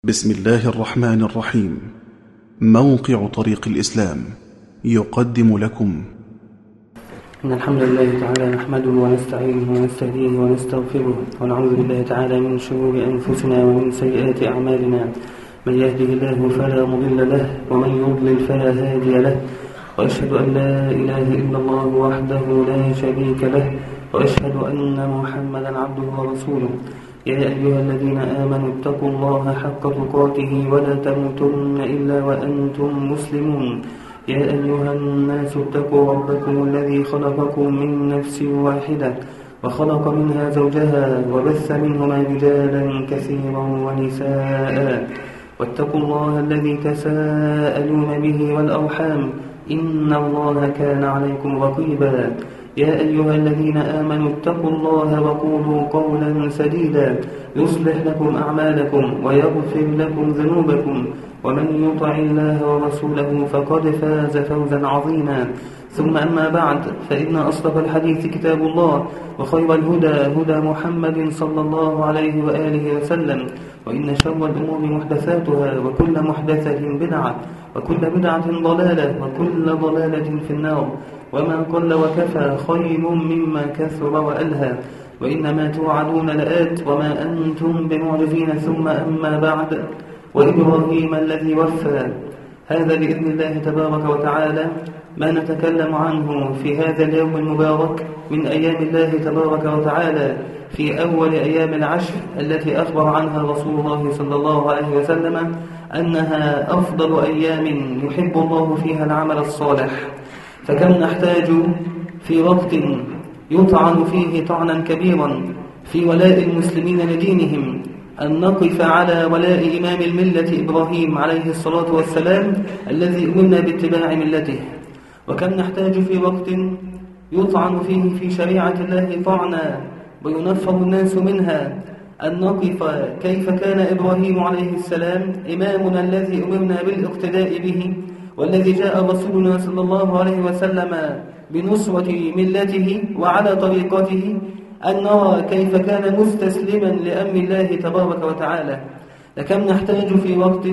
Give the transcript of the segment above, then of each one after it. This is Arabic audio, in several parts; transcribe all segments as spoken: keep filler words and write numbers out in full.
بسم الله الرحمن الرحيم. موقع طريق الإسلام يقدم لكم إن الحمد لله تعالى نحمده ونستعينه ونستهديه ونستغفره ونعوذ بالله تعالى من شرور أنفسنا ومن سيئات أعمالنا. من يهده الله فلا مضل له ومن يضلل فلا هادي له، وأشهد أن لا إله إلا الله وحده لا شريك له، وأشهد أن محمدا عبده ورسوله. يا أيها الذين آمنوا اتقوا الله حق تقاته ولا تموتن إلا وأنتم مسلمون. يا أيها الناس اتقوا ربكم الذي خلقكم من نفس واحدة وخلق منها زوجها وبث منهما رجالا كثيرا ونساء، واتقوا الله الذي تساءلون به والأرحام إن الله كان عليكم رقيبا. يا أيها الذين آمنوا اتقوا الله وقولوا قولا سديدا يصلح لكم أعمالكم ويغفر لكم ذنوبكم، ومن يطع الله ورسوله فقد فاز فوزا عظيما. ثم أما بعد، فإن أصدق الحديث كتاب الله، وخير الهدى هدى محمد صلى الله عليه وآله وسلم، وإن شر الأمور محدثاتها وكل محدثة بدعة وكل بدعة ضلالة وكل ضلالة في النار. وما قل وكفى خير مما كثر وألهى، وإنما توعدون لآت وما أنتم بمعجزين. ثم أما بعد، وإبراهيم الذي وفى، هذا بإذن الله تبارك وتعالى ما نتكلم عنه في هذا اليوم المبارك من أيام الله تبارك وتعالى، في أول أيام العشر التي أخبر عنها رسول الله صلى الله عليه وسلم أنها أفضل أيام يحب الله فيها العمل الصالح. فكم نحتاج في وقت يطعن فيه طعنا كبيرا في ولاء المسلمين لدينهم أن نقف على ولاء إمام الملة إبراهيم عليه الصلاة والسلام الذي أمرنا باتباع ملته. وكم نحتاج في وقت يطعن فيه في شريعة الله طعنا وينفر الناس منها أن نقف كيف كان إبراهيم عليه السلام إمامنا الذي أمرنا بالاقتداء به، والذي جاء رسولنا صلى الله عليه وسلم بنصرة ملته وعلى طريقته، أن نرى كيف كان مستسلما لأمر الله تبارك وتعالى. لكم نحتاج في وقت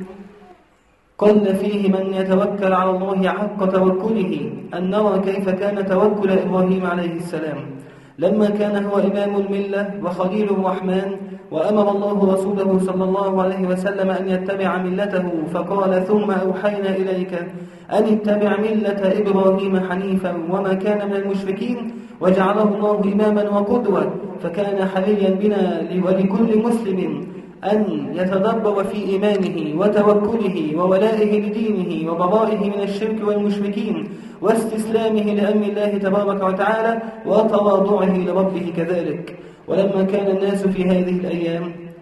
قل فيه من يتوكل على الله حق توكله أن نرى كيف كان توكل إبراهيم عليه السلام لما كان هو إمام الملة وخليل الرحمن، وأمر الله رسوله صلى الله عليه وسلم أن يتبع ملته، فقال ثم أوحينا إليك أن اتبع ملة إبراهيم حنيفا وما كان من المشركين، وجعله الله إماما وقدوة. فكان حريا بنا ولكل مسلم أن يتدبر في إيمانه وتوكله وولائه لدينه وبرائه من الشرك والمشركين واستسلامه لأمر الله تبارك وتعالى وتواضعه لربه كذلك. ولما كان الناس في هذه الأيام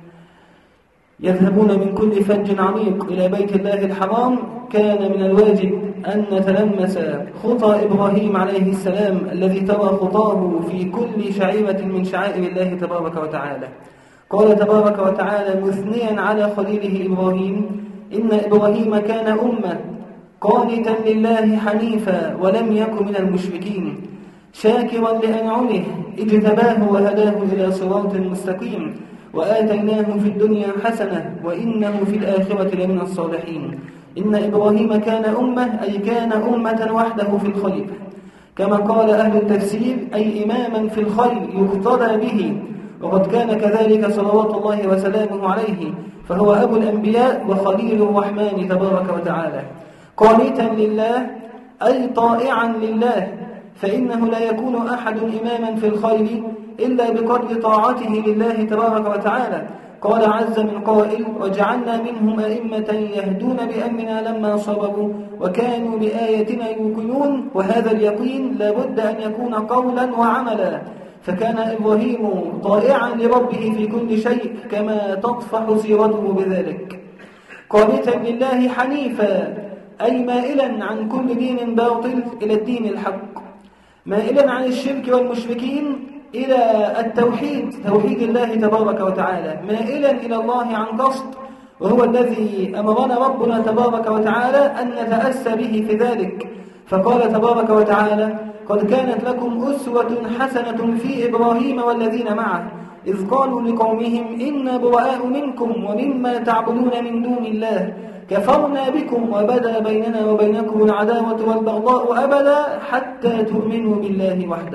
يذهبون من كل فج عميق إلى بيت الله الحرام، كان من الواجب أن نتلمس خطى إبراهيم عليه السلام الذي ترى خطاه في كل شعيرة من شعائر الله تبارك وتعالى. قال تبارك وتعالى مثنيا على خليله إبراهيم: إن إبراهيم كان أمة قانتا لله حنيفا ولم يكن من المشركين، شاكرا لأنعمه اجتباه وهداه إلى صراط مستقيم، وآتيناه في الدنيا حسنة وإنه في الآخرة لمن الصالحين. إن إبراهيم كان أمة أي كان أمة وحده في الخير، كما قال أهل التفسير أي إماما في الخير يقتدى به، وقد كان كذلك صلوات الله وسلامه عليه، فهو أبو الأنبياء وخليل الرحمن تبارك وتعالى. قانتا لله أي طائعا لله، فإنه لا يكون أحد إماما في الخير إلا بقدر طاعته لله تبارك وتعالى. قال عز من قائل: وجعلنا منهم أئمة يهدون بأمرنا لما صبروا وكانوا بآياتنا يوقنون. وهذا اليقين لا بد أن يكون قولا وعملا، فكان إبراهيم طائعا لربه في كل شيء كما تطفح سيرته بذلك. قانتا لله حنيفا أي مائلا عن كل دين باطل إلى الدين الحق، مائلا عن الشرك والمشركين إلى التوحيد، توحيد الله تبارك وتعالى، مائلا إلى الله عن قصد، وهو الذي أمرنا ربنا تبارك وتعالى أن نتأسى به في ذلك. فقال تبارك وتعالى: قد كانت لكم أسوة حسنة في إبراهيم والذين معه إذ قالوا لقومهم إنا براء منكم ومما تعبدون من دون الله كفرنا بكم وبدا بيننا وبينكم العداوة والبغضاء أبدا حتى تؤمنوا بالله وحده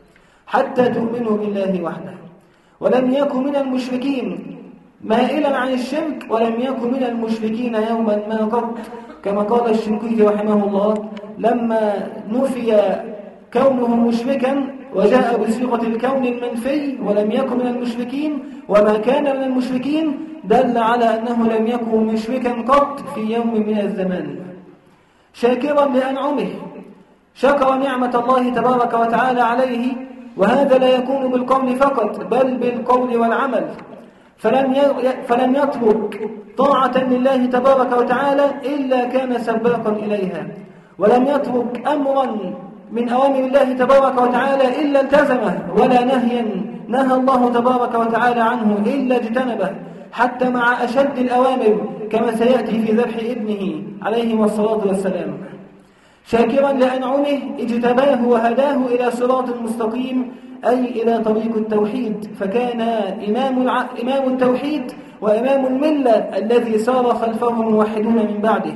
حتى تؤمنوا بالله وحده ولم يكن من المشركين مائلا عن الشرك ولم يكن من المشركين يوما ما قط، كما قال الشنقيطي رحمه الله لما نفي كونه مشركا وجاء بصيغة الكون المنفي ولم يكن من المشركين وما كان من المشركين دل على أنه لم يكن مشركا قط في يوم من الزمان. شاكرا لأنعمه، شكر نعمة الله تبارك وتعالى عليه، وهذا لا يكون بالقول فقط بل بالقول والعمل، فلم فلم يترك طاعة لله تبارك وتعالى إلا كان سباقا إليها، ولم يترك أمرا من أوامر الله تبارك وتعالى إلا التزمه، ولا نهيا نهى الله تبارك وتعالى عنه إلا اجتنبه، حتى مع أشد الأوامر كما سيأتي في ذبح ابنه عليه الصلاة والسلام. شاكرا لأنعمه اجتباه وهداه إلى صراط مستقيم، أي إلى طريق التوحيد، فكان إمام, الع... إمام التوحيد وإمام الملة الذي سار خلفه الموحدون من بعده.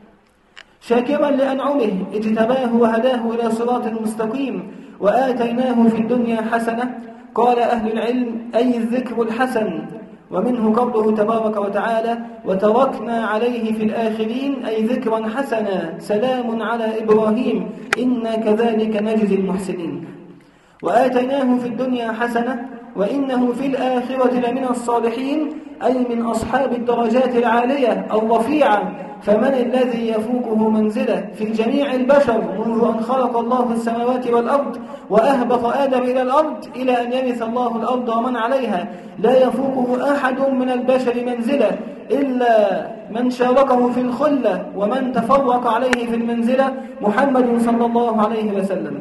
شاكرا لأنعمه اجتباه وهداه إلى صراط مستقيم، وآتيناه في الدنيا حسنة. قال أهل العلم أي الذكر الحسن، ومنه قوله تبارك وتعالى وتركنا عليه في الآخرين، أي ذكرا حسنا سلام على إبراهيم إنا كذلك نجزي المحسنين. وآتيناه في الدنيا حسنة وإنه في الآخرة لمن الصالحين، أي من أصحاب الدرجات العالية الرفيعة، فمن الذي يفوقه منزلة في جميع البشر منذ أن خلق الله السماوات والأرض وأهبط آدم إلى الأرض إلى أن يرث الله الأرض ومن عليها؟ لا يفوقه أحد من البشر منزلة إلا من شاركه في الخلة ومن تفوق عليه في المنزلة محمد صلى الله عليه وسلم.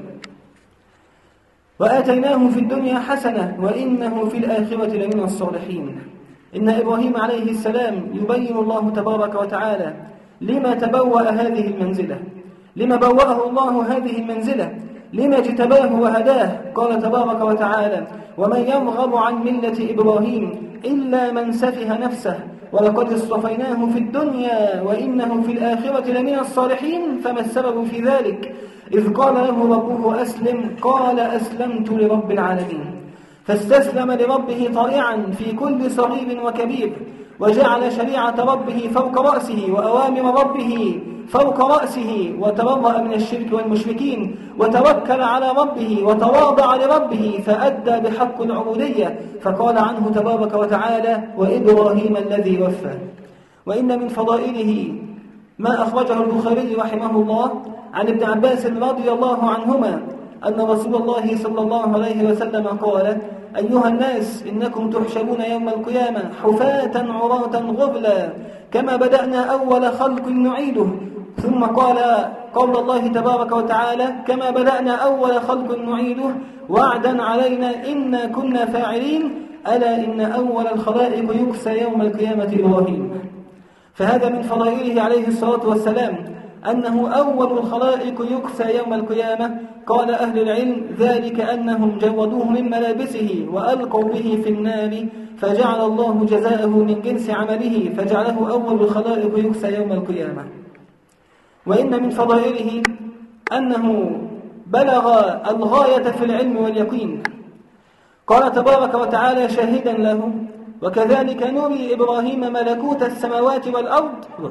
وآتيناه في الدنيا حسنة وإنه في الآخرة لمن الصالحين. إن إبراهيم عليه السلام يبين الله تبارك وتعالى لما تبوأ هذه المنزلة، لما بوأه الله هذه المنزلة، لما اجتباه وهداه. قال تبارك وتعالى ومن يرغب عن ملة إبراهيم إلا من سفه نفسه ولقد اصطفيناه في الدنيا وإنه في الآخرة لمن الصالحين. فما السبب في ذلك؟ إذ قال له ربه أسلم قال أسلمت لرب العالمين، فاستسلم لربه طائعا في كل صغير وكبير، وجعل شريعة ربه فوق رأسه وأوامر ربه فوق رأسه، وتبرأ من الشرك والمشركين، وتوكل على ربه وتواضع لربه، فأدى بحق العبودية. فقال عنه تبارك وتعالى وإبراهيم الذي وفى. وإن من فضائله ما أخرجه البخاري رحمه الله عن ابن عباس رضي الله عنهما أن رسول الله صلى الله عليه وسلم قال أيها الناس إنكم تحشرون يوم القيامة حفاة عراة غبلا كما بدأنا أول خلق نعيده. ثم قال قول الله تبارك وتعالى كما بدأنا أول خلق نعيده وعدا علينا إنا كنا فاعلين، ألا إن أول الخلائق يكسى يوم القيامة إبراهيم. فهذا من فضائله عليه الصلاة والسلام أنه أول الخلائق يكسى يوم القيامة. قال أهل العلم ذلك أنهم جودوه من ملابسه وألقوا به في النار، فجعل الله جزاءه من جنس عمله، فجعله أول الخلائق يكسى يوم القيامة. وإن من فضائله أنه بلغ الغاية في العلم واليقين. قال تبارك وتعالى شاهدا له وكذلك نري إبراهيم ملكوت السماوات والأرض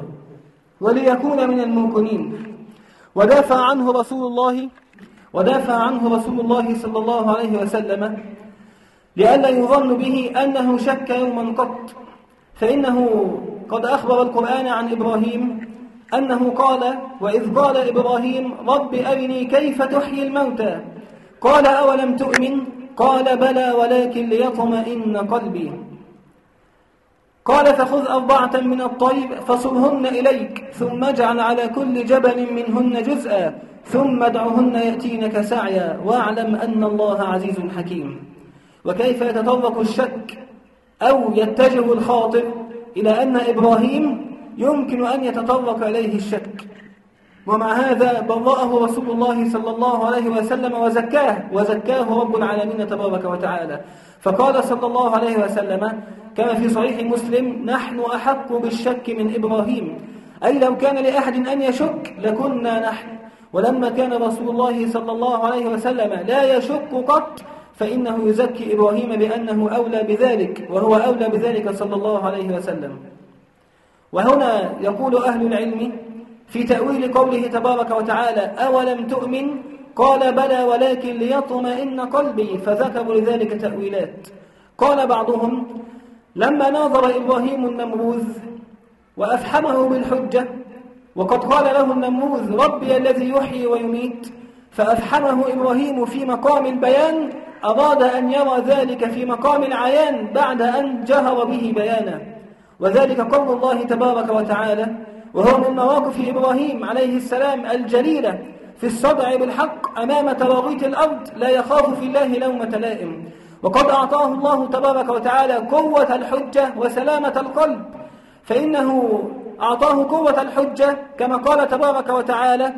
وليكون من الموقنين. ودافع عنه رسول الله ودافع عنه رسول الله صلى الله عليه وسلم لئلا يظن به أنه شك يوما قط، فإنه قد أخبر القرآن عن إبراهيم أنه قال وإذ قال إبراهيم رب أرني كيف تحيي الموتى قال أولم تؤمن قال بلى ولكن ليطمئن قلبي. قال فخذ أربعة من الطير فصرهن إليك ثم اجعل على كل جبل منهن جزءا ثم ادعهن يأتينك سعيا واعلم أن الله عزيز حكيم. وكيف يتطرق الشك أو يتجه الخاطر إلى أن إبراهيم يمكن أن يتطرق إليه الشك؟ ومع هذا برأه رسول الله صلى الله عليه وسلم وزكاه وزكاه رب العالمين تبارك وتعالى. فقال صلى الله عليه وسلم كما في صحيح مسلم: نحن أحق بالشك من إبراهيم، أي لو كان لأحد أن يشك لكنا نحن. ولما كان رسول الله صلى الله عليه وسلم لا يشك قط فإنه يزكي إبراهيم بأنه أولى بذلك، وهو أولى بذلك صلى الله عليه وسلم. وهنا يقول أهل العلم في تأويل قوله تبارك وتعالى: أولم تؤمن؟ قال: بلى ولكن ليطمئن قلبي، فذكروا لذلك تأويلات. قال بعضهم: لما ناظر إبراهيم النمروذ وأفحمه بالحجة، وقد قال له النمروذ: ربي الذي يحيي ويميت، فأفحمه إبراهيم في مقام البيان، أراد أن يرى ذلك في مقام العيان بعد أن جهر به بيانا. وذلك قول الله تبارك وتعالى، وهو من مواقف إبراهيم عليه السلام الجليلة في الصدع بالحق أمام تراغيط الأرض، لا يخاف في الله لومة لائم. وقد أعطاه الله تبارك وتعالى قوة الحجة وسلامة القلب، فإنه أعطاه قوة الحجة كما قال تبارك وتعالى: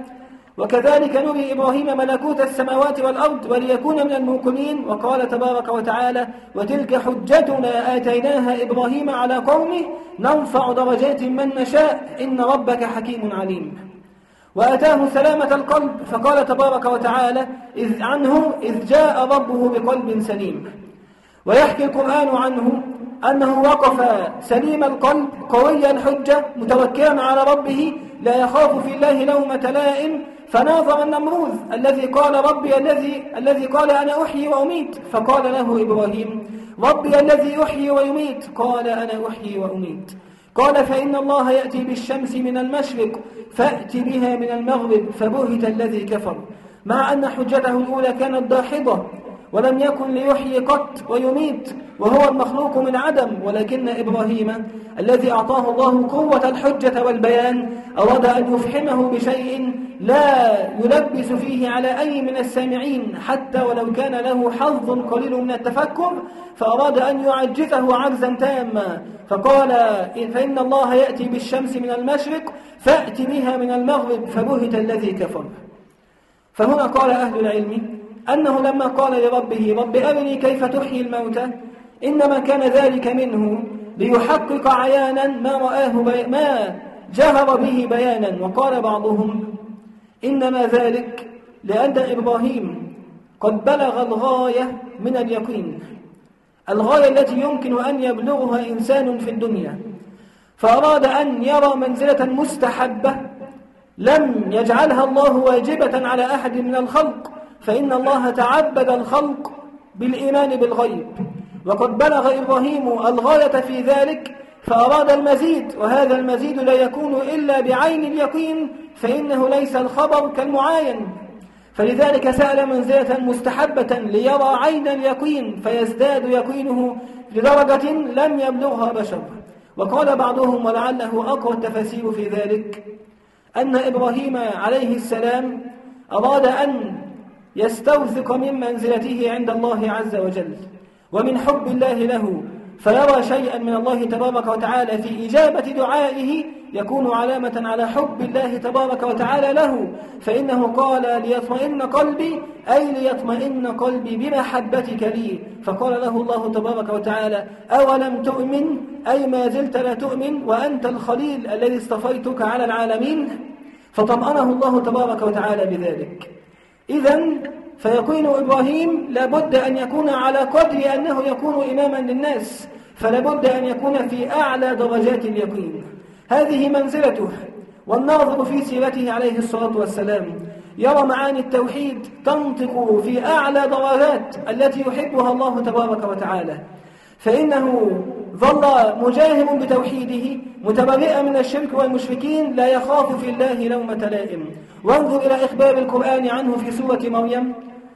وكذلك نري إبراهيم ملكوت السماوات والأرض وليكون من الموقنين. وقال تبارك وتعالى: وتلك حجتنا آتيناها إبراهيم على قومه نرفع درجات من نشاء إن ربك حكيم عليم. وآتاه سلامة القلب، فقال تبارك وتعالى إذ عنه إذ جاء ربه بقلب سليم. ويحكي القرآن عنه أنه وقف سليم القلب قوي الحجة متوكلا على ربه لا يخاف في الله لومة لائم، فناظر النمروذ الذي قال ربي الذي الذي قال أنا أحيي وأميت، فقال له إبراهيم: ربي الذي يحيي ويميت، قال أنا أحيي وأميت. قال: فإن الله يأتي بالشمس من المشرق فأت بها من المغرب، فبهت الذي كفر. مع أن حجته الأولى كانت داحضة ولم يكن ليحيي قط ويميت وهو المخلوق من عدم، ولكن إبراهيم الذي أعطاه الله قوة الحجة والبيان أراد أن يفحمه بشيء لا يلبس فيه على أي من السامعين حتى ولو كان له حظ قليل من التفكر، فأراد أن يعجزه عجزا تاما، فقال: فإن الله يأتي بالشمس من المشرق فأت بها من المغرب، فبهت الذي كفر. فهنا قال أهل العلم أنه لما قال لربه: رب أرني كيف تحيي الموتى، إنما كان ذلك منه ليحقق عيانا ما رآه بي... ما جهر به بيانا. وقال بعضهم: إنما ذلك لأن إبراهيم قد بلغ الغاية من اليقين، الغاية التي يمكن أن يبلغها إنسان في الدنيا، فأراد أن يرى منزلة مستحبة لم يجعلها الله واجبة على أحد من الخلق، فإن الله تعبد الخلق بالإيمان بالغيب، وقد بلغ إبراهيم الغاية في ذلك فأراد المزيد، وهذا المزيد لا يكون إلا بعين اليقين، فإنه ليس الخبر كالمعاين. فلذلك سأل منزلة مستحبة ليرى عين اليقين فيزداد يقينه لدرجة لم يبلغها بشر. وقال بعضهم ولعله أقوى التفاسير في ذلك أن إبراهيم عليه السلام أراد أن يستوثق من منزلته عند الله عز وجل ومن حب الله له، فيرى شيئا من الله تبارك وتعالى في إجابة دعائه يكون علامة على حب الله تبارك وتعالى له، فإنه قال: ليطمئن قلبي، أي ليطمئن قلبي بمحبتك لي. فقال له الله تبارك وتعالى: أولم تؤمن، أي ما زلت لا تؤمن وأنت الخليل الذي اصطفيتك على العالمين. فطمأنه الله تبارك وتعالى بذلك. إذن فيكون إبراهيم لابد أن يكون على قدر أنه يكون إماما للناس، فلابد أن يكون في أعلى درجات اليقين. هذه منزلته. والناظر في سيرته عليه الصلاة والسلام يرى معاني التوحيد تنطق في أعلى درجات التي يحبها الله تبارك وتعالى، فإنه ظل مجاهر بتوحيده متبرئا من الشرك والمشركين لا يخاف في الله لومة لائم. وانظر إلى إخبار القرآن عنه في سورة مريم: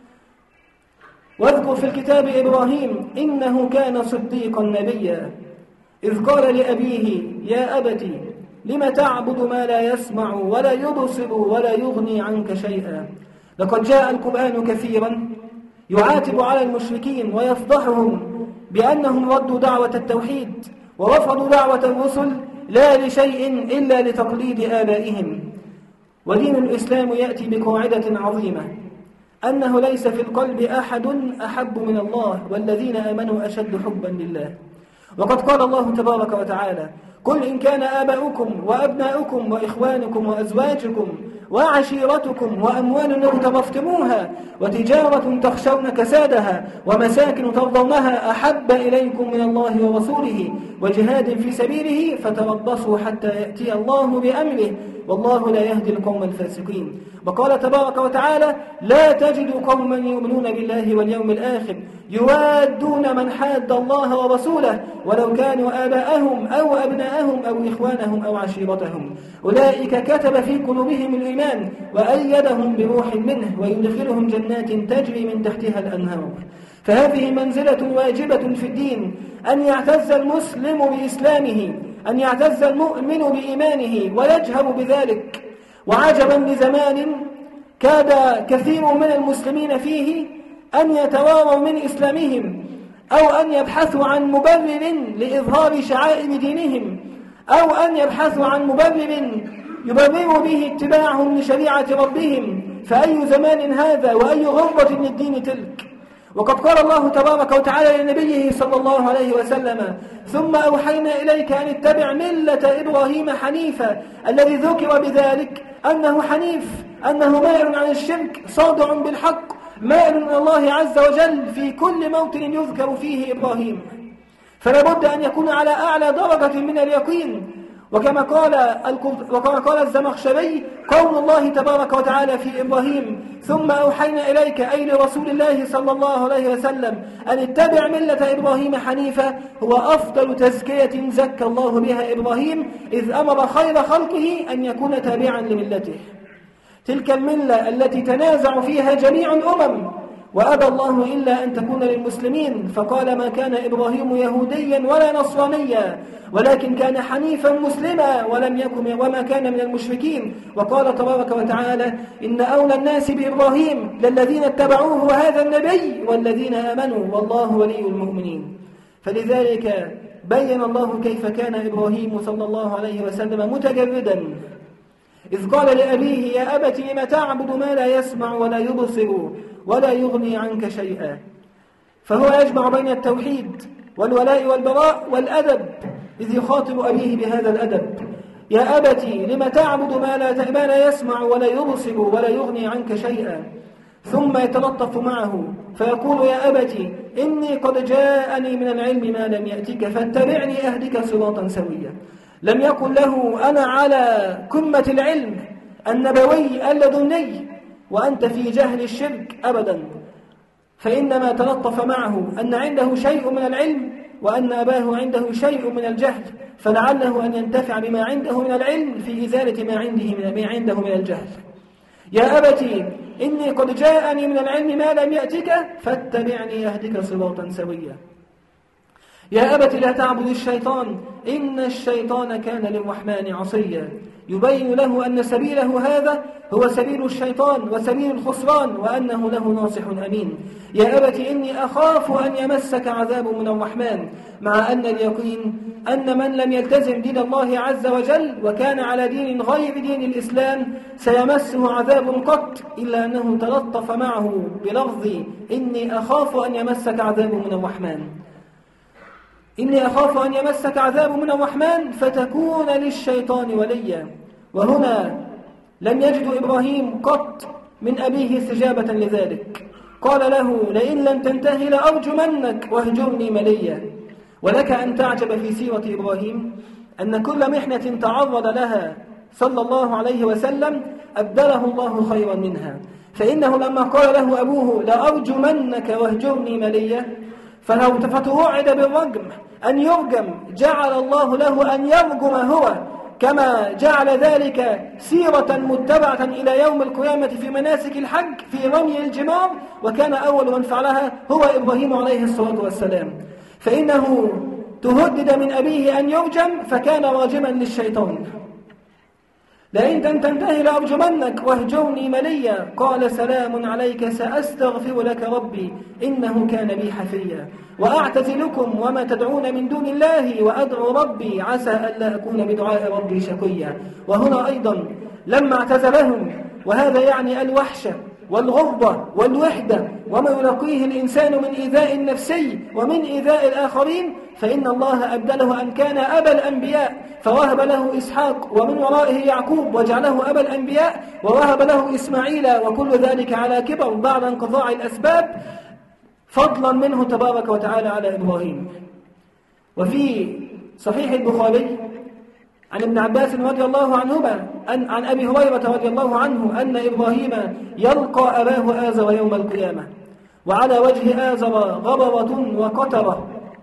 واذكر في الكتاب إبراهيم إنه كان صديقا نبيا إذ قال لأبيه يا أبت لم تعبد ما لا يسمع ولا يبصر ولا يغني عنك شيئا. لقد جاء القرآن كثيرا يعاتب على المشركين ويفضحهم بأنهم ردوا دعوة التوحيد ورفضوا دعوة الرسل لا لشيء إلا لتقليد آبائهم. ودين الإسلام يأتي بقاعدة عظيمة أنه ليس في القلب أحد أحب من الله والذين آمنوا أشد حبا لله. وقد قال الله تبارك وتعالى: قل إن كان آباؤكم وأبناؤكم وإخوانكم وأزواجكم وعشيرتكم وأموال اقترفتموها وتجارة تخشون كسادها ومساكن ترضونها أحب إليكم من الله ورسوله وجهاد في سبيله فتربصوا حتى يأتي الله بأمره والله لا يهدي القوم الفاسقين. وقال تبارك وتعالى: لا تجد قوما يؤمنون بالله واليوم الآخر يوادون من حاد الله ورسوله ولو كانوا آباءهم أو أبناءهم أو إخوانهم أو عشيرتهم أولئك كتب في قلوبهم الإيمان وأيدهم بروح منه ويدخلهم جنات تجري من تحتها الأنهار. فهذه منزلة واجبة في الدين، أن يعتز المسلم بإسلامه، أن يعتز المؤمن بإيمانه ويجهر بذلك. وعجبا لزمان كاد كثير من المسلمين فيه أن يتواروا من إسلامهم أو أن يبحثوا عن مبرر لإظهار شعائر دينهم أو أن يبحثوا عن مبرر يبرروا به اتباعهم لشريعة ربهم، فأي زمان هذا وأي غربة للدين تلك. وقد قال الله تبارك وتعالى لنبيه صلى الله عليه وسلم: ثم أوحينا إليك أن اتبع ملة إبراهيم حنيفا. الذي ذكر بذلك أنه حنيف، أنه مائل عن الشرك صادع بالحق، مائل من الله عز وجل في كل موطن يذكر فيه إبراهيم. فلا بد أن يكون على أعلى درجة من اليقين. وكما قال وكما قال الزمخشري: قول الله تبارك وتعالى في إبراهيم: ثم أوحينا إليك، أي لرسول الله صلى الله عليه وسلم، أن اتبع ملة إبراهيم حنيفا، هو أفضل تزكية زكى الله بها إبراهيم، إذ أمر خير خلقه أن يكون تابعا لملته. تلك الملة التي تنازع فيها جميع الأمم، وأبى الله إلا أن تكون للمسلمين، فقال: ما كان إبراهيم يهوديا ولا نصرانيا ولكن كان حنيفا مسلما ولم يكن وما كان من المشركين. وقال تبارك وتعالى: إن أولى الناس بإبراهيم للذين اتبعوه وهذا النبي والذين آمنوا والله ولي المؤمنين. فلذلك بين الله كيف كان إبراهيم صلى الله عليه وسلم متجردا، إذ قال لأبيه: يا أبت لم تعبد ما لا يسمع ولا يبصر ولا يغني عنك شيئا. فهو يجمع بين التوحيد والولاء والبراء والأدب، إذ يخاطب أبيه بهذا الأدب: يا أبت لم تعبد ما لا, ما لا يسمع ولا يبصر ولا يغني عنك شيئا. ثم يتلطف معه فيقول: يا أبت إني قد جاءني من العلم ما لم يأتك فاتبعني أهدك صراطا سويا. لم يقل له: أنا على قمة العلم النبوي اللدني وأنت في جهل الشرك، أبدا. فإنما تلطف معه أن عنده شيء من العلم وأن أباه عنده شيء من الجهل، فلعله أن ينتفع بما عنده من العلم في إزالة ما عنده من, ما عنده من الجهل. يا أبتي إني قد جاءني من العلم ما لم يأتك فاتبعني أهدك صراطا سويا. يا أبت لا تعبد الشيطان إن الشيطان كان للرحمن عصيا. يبين له أن سبيله هذا هو سبيل الشيطان وسبيل الخسران وأنه له ناصح أمين. يا أبت إني أخاف أن يمسك عذاب من الرحمن، مع أن اليقين أن من لم يلتزم دين الله عز وجل وكان على دين غير دين الإسلام سيمسه عذاب قط، إلا أنه تلطف معه بلفظ إني أخاف أن يمسك عذاب من الرحمن. إني أخاف أن يمسك عذاب من الرحمن فتكون للشيطان وليا. وهنا لم يجد إبراهيم قط من أبيه استجابة لذلك، قال له: لئن لم تنتهي لأرجمنك واهجرني مليا. ولك أن تعجب في سيرة إبراهيم أن كل محنة تعرض لها صلى الله عليه وسلم أبدله الله خيرا منها. فإنه لما قال له أبوه: لأرجمنك واهجرني مليا، فلو فتوعد بالرجم أن يرجم، جعل الله له أن يرجم هو، كما جعل ذلك سيرة متبعة إلى يوم القيامة في مناسك الحج في رمي الجمار، وكان أول من فعلها هو إبراهيم عليه الصلاة والسلام. فإنه تهدد من أبيه أن يرجم فكان راجما للشيطان. لئن لم تنتهي لأرجمنك واهجرني مليا. قال: سلام عليك سأستغفر لك ربي إنه كان بي حفيا. وأعتزلكم وما تدعون من دون الله وأدعو ربي عسى ألا أكون بدعاء ربي شقيا. وهنا أيضا لما اعتزلهم، وهذا يعني الوحشة والغربة والوحدة وما يلاقيه الإنسان من إيذاء نفسي ومن إيذاء الآخرين، فإن الله أبدله أن كان أبا الأنبياء فوهب له إسحاق، ومن ورائه يعقوب وجعله أبا الأنبياء، ووهب له إسماعيل، وكل ذلك على كبر بعد انقطاع الأسباب، فضلا منه تبارك وتعالى على إبراهيم. وفي صحيح البخاري عن ابن عباس رضي الله عنهما أن عن أبي هريرة رضي الله عنه أن إبراهيم يلقى أباه آزر يوم القيامة، وعلى وجه آزر غبرة وقترة،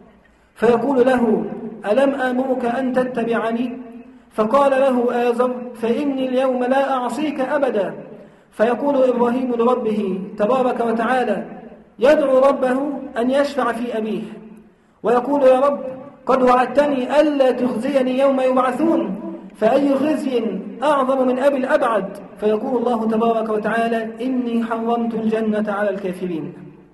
فيقول له: ألم آمرك أن تتبعني؟ فقال له آزر: فإني اليوم لا أعصيك أبدا. فيقول إبراهيم لربه تبارك وتعالى، يدعو ربه أن يشفع في أبيه، ويقول: يا رب، قد وعدتني ألا تخزيني يوم يبعثون، فأي خزي أعظم من أبي الأبعد؟ فيقول الله تبارك وتعالى: إني حرمت الجنة على الكافرين.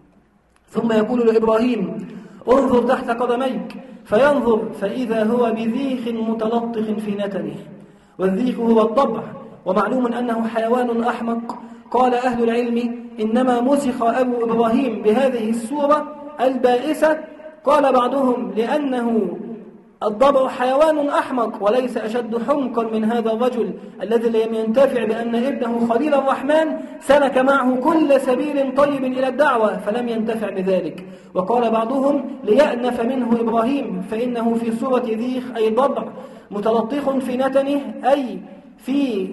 ثم يقول لإبراهيم: انظر تحت قدميك، فينظر فإذا هو بذيخ متلطخ في نتنه، والذيخ هو الضبع، ومعلوم أنه حيوان أحمق. قال أهل العلم: إنما مسخ أبو إبراهيم بهذه السورة البائسة. قال بعضهم: لأنه الضبع حيوان أحمق وليس أشد حمقا من هذا الرجل الذي لم ينتفع بأن ابنه خليل الرحمن سلك معه كل سبيل طيب إلى الدعوة فلم ينتفع بذلك. وقال بعضهم: ليأنف منه إبراهيم، فإنه في صورة ذيخ أي ضبع متلطخ في نتنه أي في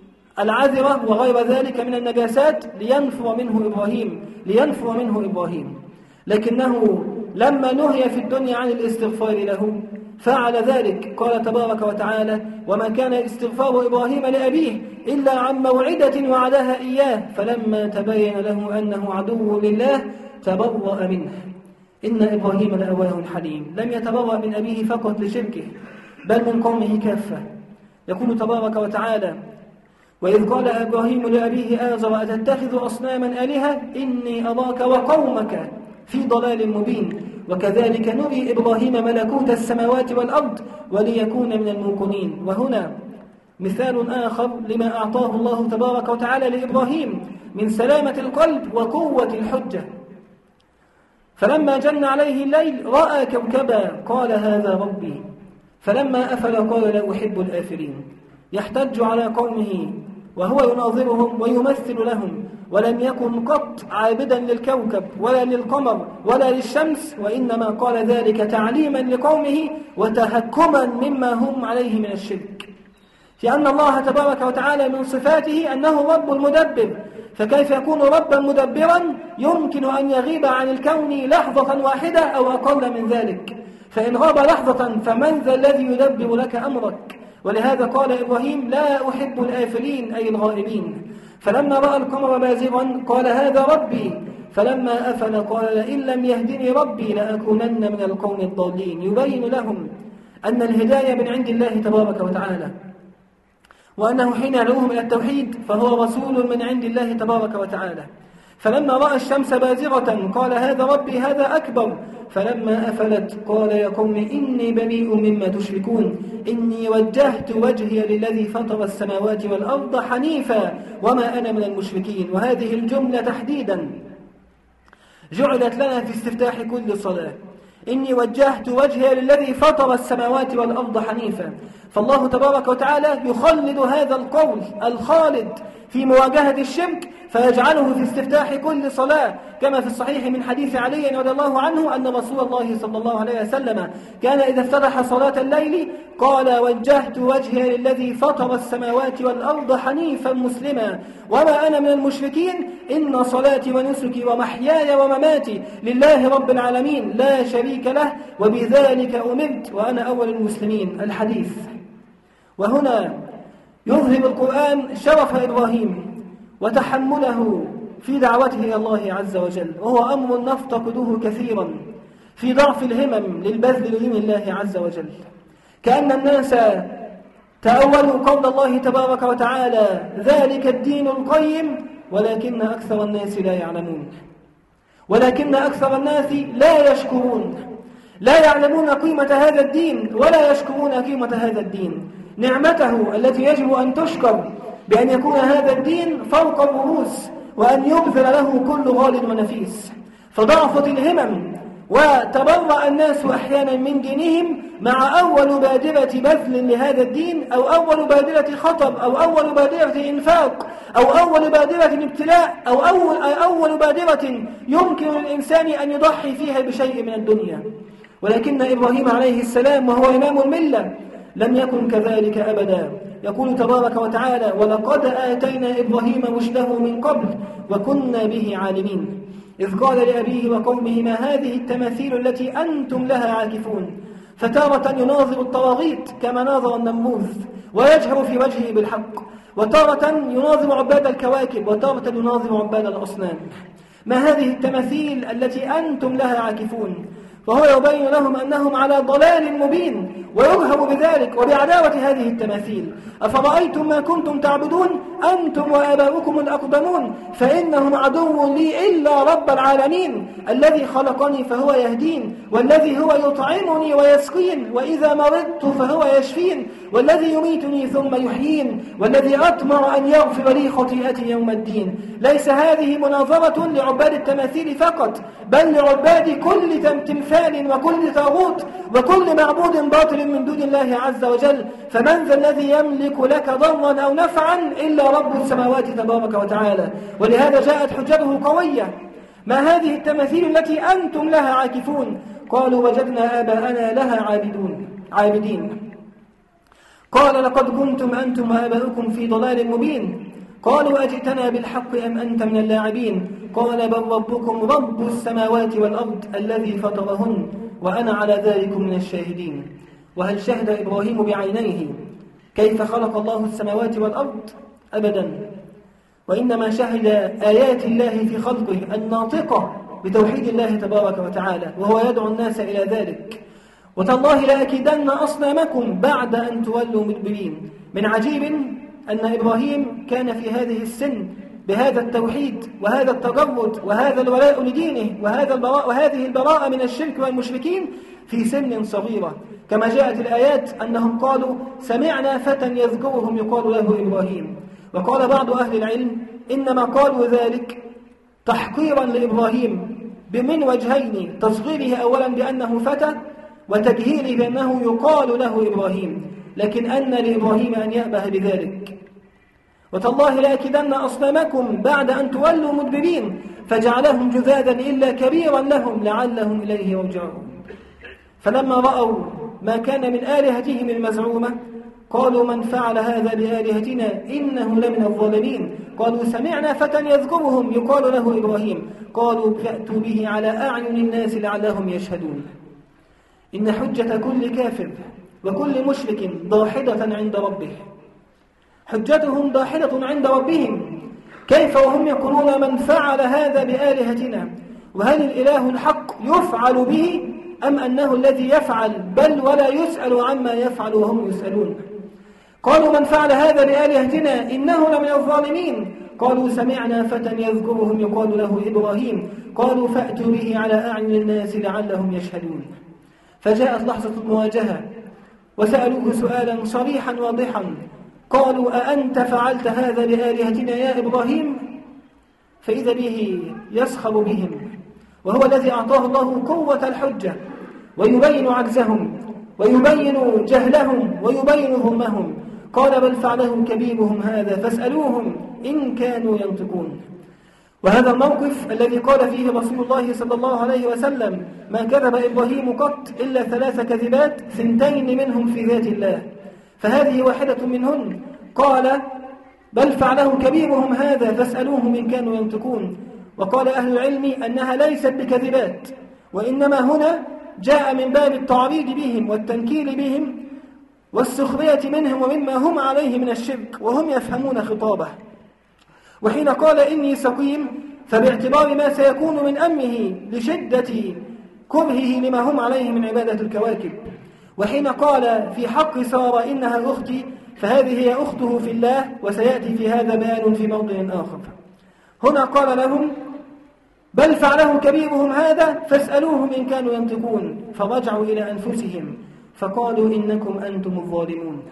العذرة وغير ذلك من النجاسات، لينفر منه إبراهيم لينفر منه إبراهيم لكنه لما نهي في الدنيا عن الاستغفار له فعل ذلك. قال تبارك وتعالى: وما كان استغفار إبراهيم لأبيه إلا عن موعدة وعدها إياه فلما تبين له أنه عدو لله تبرأ منه إن إبراهيم لأواه حليم. لم يتبرأ من أبيه فقط لشركه بل من قومه كافة. يقول تبارك وتعالى: وإذ قال إبراهيم لأبيه آزر أتتخذ أصناما آلهة إني أراك وقومك في ضلال مبين. وكذلك نري إبراهيم ملكوت السماوات والأرض وليكون من الموقنين. وهنا مثال آخر لما أعطاه الله تبارك وتعالى لإبراهيم من سلامة القلب وقوة الحجة. فلما جن عليه الليل رأى كوكبا قال هذا ربي، فلما أفل قال لا أحب الآفلين. يحتج على قومه وهو يناظرهم ويمثل لهم، ولم يكن قط عابدا للكوكب ولا للقمر ولا للشمس، وإنما قال ذلك تعليما لقومه وتهكما مما هم عليه من الشرك. في أن الله تبارك وتعالى من صفاته أنه رب المدبر، فكيف يكون ربا مدبرا يمكن أن يغيب عن الكون لحظة واحدة أو أقل من ذلك؟ فإن غاب لحظة فمن ذا الذي يدبر لك أمرك؟ ولهذا قال إبراهيم لا أحب الآفلين أي الغائبين. فلما رأى القمر بازغا قال هذا ربي، فلما أفل قال لئن لم يهدني ربي لأكونن من القوم الضالين. يبين لهم أن الهداية من عند الله تبارك وتعالى، وأنه حين يدعوهم إلى التوحيد فهو رسول من عند الله تبارك وتعالى. فلما رأى الشمس بازغة قال هذا ربي هذا أكبر. فلما أفلت قال يا قوم إني بريء مما تشركون إني وجهت وجهي للذي فطر السماوات والأرض حنيفا وما أنا من المشركين. وهذه الجملة تحديدا جعلت لنا في استفتاح كل صلاة: إني وجهت وجهي للذي فطر السماوات والأرض حنيفا. فالله تبارك وتعالى يخلد هذا القول الخالد في مواجهة الشرك فيجعله في استفتاح كل صلاة، كما في الصحيح من حديث علي رضي الله عنه أن رسول الله صلى الله عليه وسلم كان إذا افتتح صلاة الليل قال وجهت وجهي للذي فطر السماوات والأرض حنيفا مسلما وما أنا من المشركين إن صلاتي ونسكي ومحياي ومماتي لله رب العالمين لا شريك له وبذلك أمرت وأنا أول المسلمين. الحديث. وهنا يظهر القرآن شرف إبراهيم وتحمله في دعوته إلى الله عز وجل، وهو أمر نفتقده كثيرا في ضعف الهمم للبذل لدين الله عز وجل. كأن الناس تأولوا قول الله تبارك وتعالى ذلك الدين القيم ولكن أكثر الناس لا يعلمون، ولكن أكثر الناس لا يشكرون، لا يعلمون قيمة هذا الدين ولا يشكرون قيمة هذا الدين، نعمته التي يجب أن تشكر بأن يكون هذا الدين فوق الرؤوس وأن يبذل له كل غال ونفيس، فضعفت الهمم وتبرأ الناس أحيانا من دينهم مع أول بادرة بذل لهذا الدين، أو أول بادرة خطب، أو أول بادرة إنفاق، أو أول بادرة ابتلاء، أو أول, أول بادرة يمكن للإنسان أن يضحي فيها بشيء من الدنيا. ولكن إبراهيم عليه السلام وهو إمام الملة لم يكن كذلك أبدا. يقول تبارك وتعالى: ولقد آتينا إبراهيم رشده من قبل وكنا به عالمين، إذ قال لأبيه وقومه: ما هذه التماثيل التي أنتم لها عاكفون. فتارة يناظر الطواغيت كما ناظر النمروذ ويجهر في وجهه بالحق، وتارة يناظر عباد الكواكب، وتارة يناظر عباد الأصنام. ما هذه التماثيل التي أنتم لها عاكفون؟ فهو يبين لهم أنهم على ضلال مبين، ويرهب بذلك وبعداوة هذه التماثيل. أفرأيتم ما كنتم تعبدون أنتم وآباؤكم الأقدمون فإنهم عدو لي إلا رب العالمين، الذي خلقني فهو يهدين، والذي هو يطعمني ويسقين، وإذا مرضت فهو يشفين، والذي يميتني ثم يحيين، والذي أطمع أن يغفر لي خطيئتي يوم الدين. ليس هذه مناظرة لعباد التماثيل فقط، بل لعباد كل تمثال وكل طاغوت وكل معبود باطل من دون الله عز وجل. فمن ذا الذي يملك لك ضرا أو نفعا إلا رب السماوات تبارك وتعالى. ولهذا جاءت حجته قوية: ما هذه التماثيل التي أنتم لها عاكفون؟ قالوا: وجدنا آباءنا لها عابدون عابدين. قال: لقد كنتم أنتم وآباؤكم في ضلال مبين. قالوا: أجئتنا بالحق أم أنت من اللاعبين؟ قال: بل ربكم رب السماوات والأرض الذي فطرهن وأنا على ذلك من الشاهدين. وهل شهد إبراهيم بعينيه كيف خلق الله السماوات والأرض؟ أبدا، وإنما شهد آيات الله في خلقه الناطقة بتوحيد الله تبارك وتعالى، وهو يدعو الناس إلى ذلك. وتالله لأكيدن أصنامكم بعد أن تولوا مدبرين. من عجيب أن إبراهيم كان في هذه السن بهذا التوحيد وهذا التجرد وهذا الولاء لدينه وهذا البراء وهذه البراءة من الشرك والمشركين في سن صغيرة، كما جاءت الآيات أنهم قالوا: سمعنا فتى يذكرهم يقال له إبراهيم. وقال بعض أهل العلم: إنما قالوا ذلك تحقيرا لإبراهيم من وجهين: تصغيره أولا بأنه فتى، وتجهيله بأنه يقال له إبراهيم، لكن أن لإبراهيم أن يأبه بذلك. وتالله لأكيدن أصنامكم بعد أن تولوا مدبرين فجعلهم جذاذا إلا كبيرا لهم لعلهم إليه يرجعون. فلما رأوا ما كان من آلهتهم المزعومة قالوا: من فعل هذا بآلهتنا إنه لمن الظالمين. قالوا: سمعنا فتى يذكرهم يقال له إبراهيم. قالوا: فأتوا به على أعين الناس لعلهم يشهدون. إن حجة كل كافر وكل مشرك ضاحدة عند ربه. حجتهم ضاحدة عند ربهم. كيف وهم يقولون: من فعل هذا بآلهتنا؟ وهل الإله الحق يفعل به أم أنه الذي يفعل بل ولا يسأل عما يفعل وهم يسألون؟ قالوا: من فعل هذا بآلهتنا إنه لمن الظالمين. قالوا: سمعنا فتى يذكرهم يقال له إبراهيم. قالوا: فأتوا به على أعين الناس لعلهم يشهدون. فجاءت لحظة المواجهة وسألوه سؤالا صريحا واضحا. قالوا: أأنت فعلت هذا بآلهتنا يا إبراهيم؟ فإذا به يسخر بهم، وهو الذي أعطاه الله قوة الحجة، ويبين عجزهم ويبين جهلهم ويبين ظلمهم. قال: بل فعله كبيرهم هذا فاسألوهم إن كانوا ينطقون. وهذا الموقف الذي قال فيه رسول الله صلى الله عليه وسلم: ما كذب إبراهيم قط إلا ثلاث كذبات ثنتين منهم في ذات الله، فهذه واحدة منهن. قال: بل فعله كبيرهم هذا فاسألوهم إن كانوا ينطقون. وقال أهل العلم أنها ليست بكذبات، وإنما هنا جاء من باب التعريض بهم والتنكيل بهم والسخرية منهم ومما هم عليه من الشرك وهم يفهمون خطابه. وحين قال: إني سقيم، فباعتبار ما سيكون من أمه لشدة كرهه لما هم عليه من عبادة الكواكب. وحين قال في حق سارة: إنها أختي، فهذه هي أخته في الله، وسيأتي في هذا بيان في موضع آخر. هنا قال لهم: بل فعله كبيرهم هذا فاسألوهم إن كانوا ينطقون. فرجعوا إلى أنفسهم فقالوا: إنكم أنتم الظالمون.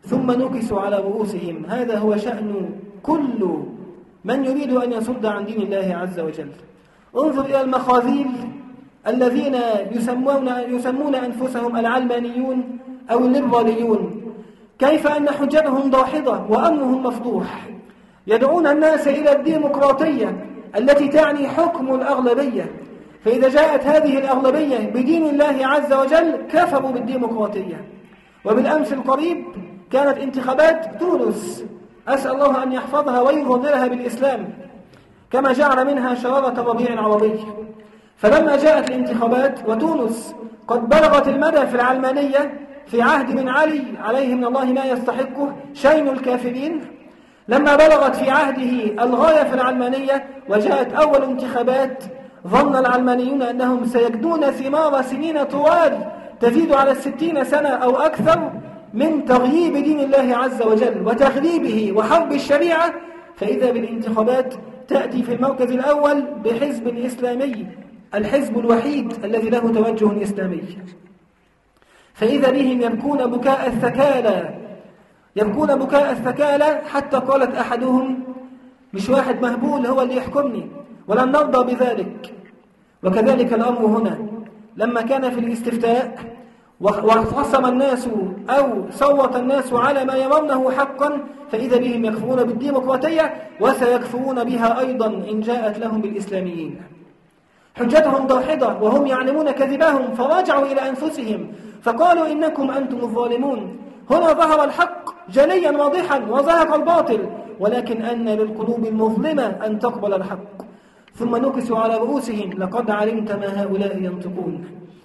ثم نكسوا على رؤوسهم. هذا هو شأن كل من يريد أن يصد عن دين الله عز وجل. انظر إلى المخاذيل الذين يسمون, يسمون أنفسهم العلمانيون أو الليبراليون، كيف أن حجتهم داحضة وأمرهم مفضوح. يدعون الناس إلى الديمقراطية التي تعني حكم الأغلبية، فإذا جاءت هذه الأغلبية بدين الله عز وجل كفروا بالديمقراطية. وبالأمس القريب كانت انتخابات تونس، أسأل الله أن يحفظها ويظللها بالإسلام، كما جعل منها شرارة الربيع العربي. فلما جاءت الانتخابات وتونس قد بلغت المدى في العلمانية في عهد بن علي عليه من الله ما يستحقه شين الكافرين، لما بلغت في عهده الغاية في العلمانية وجاءت أول انتخابات، ظن العلمانيون أنهم سيجدون ثمار سنين طوال تزيد على الستين سنة أو أكثر من تغييب دين الله عز وجل وتغليبه وحرب الشريعة، فإذا بالانتخابات تأتي في المركز الأول بحزب إسلامي، الحزب الوحيد الذي له توجه إسلامي. فإذا بهم يبكون بكاء الثكالى يبكون بكاء الثكالى حتى قالت أحدهم: مش واحد مهبول هو اللي يحكمني، ولن نرضى بذلك. وكذلك الأمر هنا، لما كان في الاستفتاء وخصم الناس أو صوت الناس على ما يرونه حقا، فإذا بهم يكفرون بالديمقراطية وسيكفرون بها أيضا إن جاءت لهم بالإسلاميين. حجتهم داحضة وهم يعلمون كذبهم، فرجعوا إلى أنفسهم فقالوا: إنكم أنتم الظالمون. هنا ظهر الحق جليا واضحا وظهر الباطل، ولكن أن للقلوب المظلمة أن تقبل الحق. ثم نكسوا على رؤوسهم: لقد علمت ما هؤلاء ينطقون.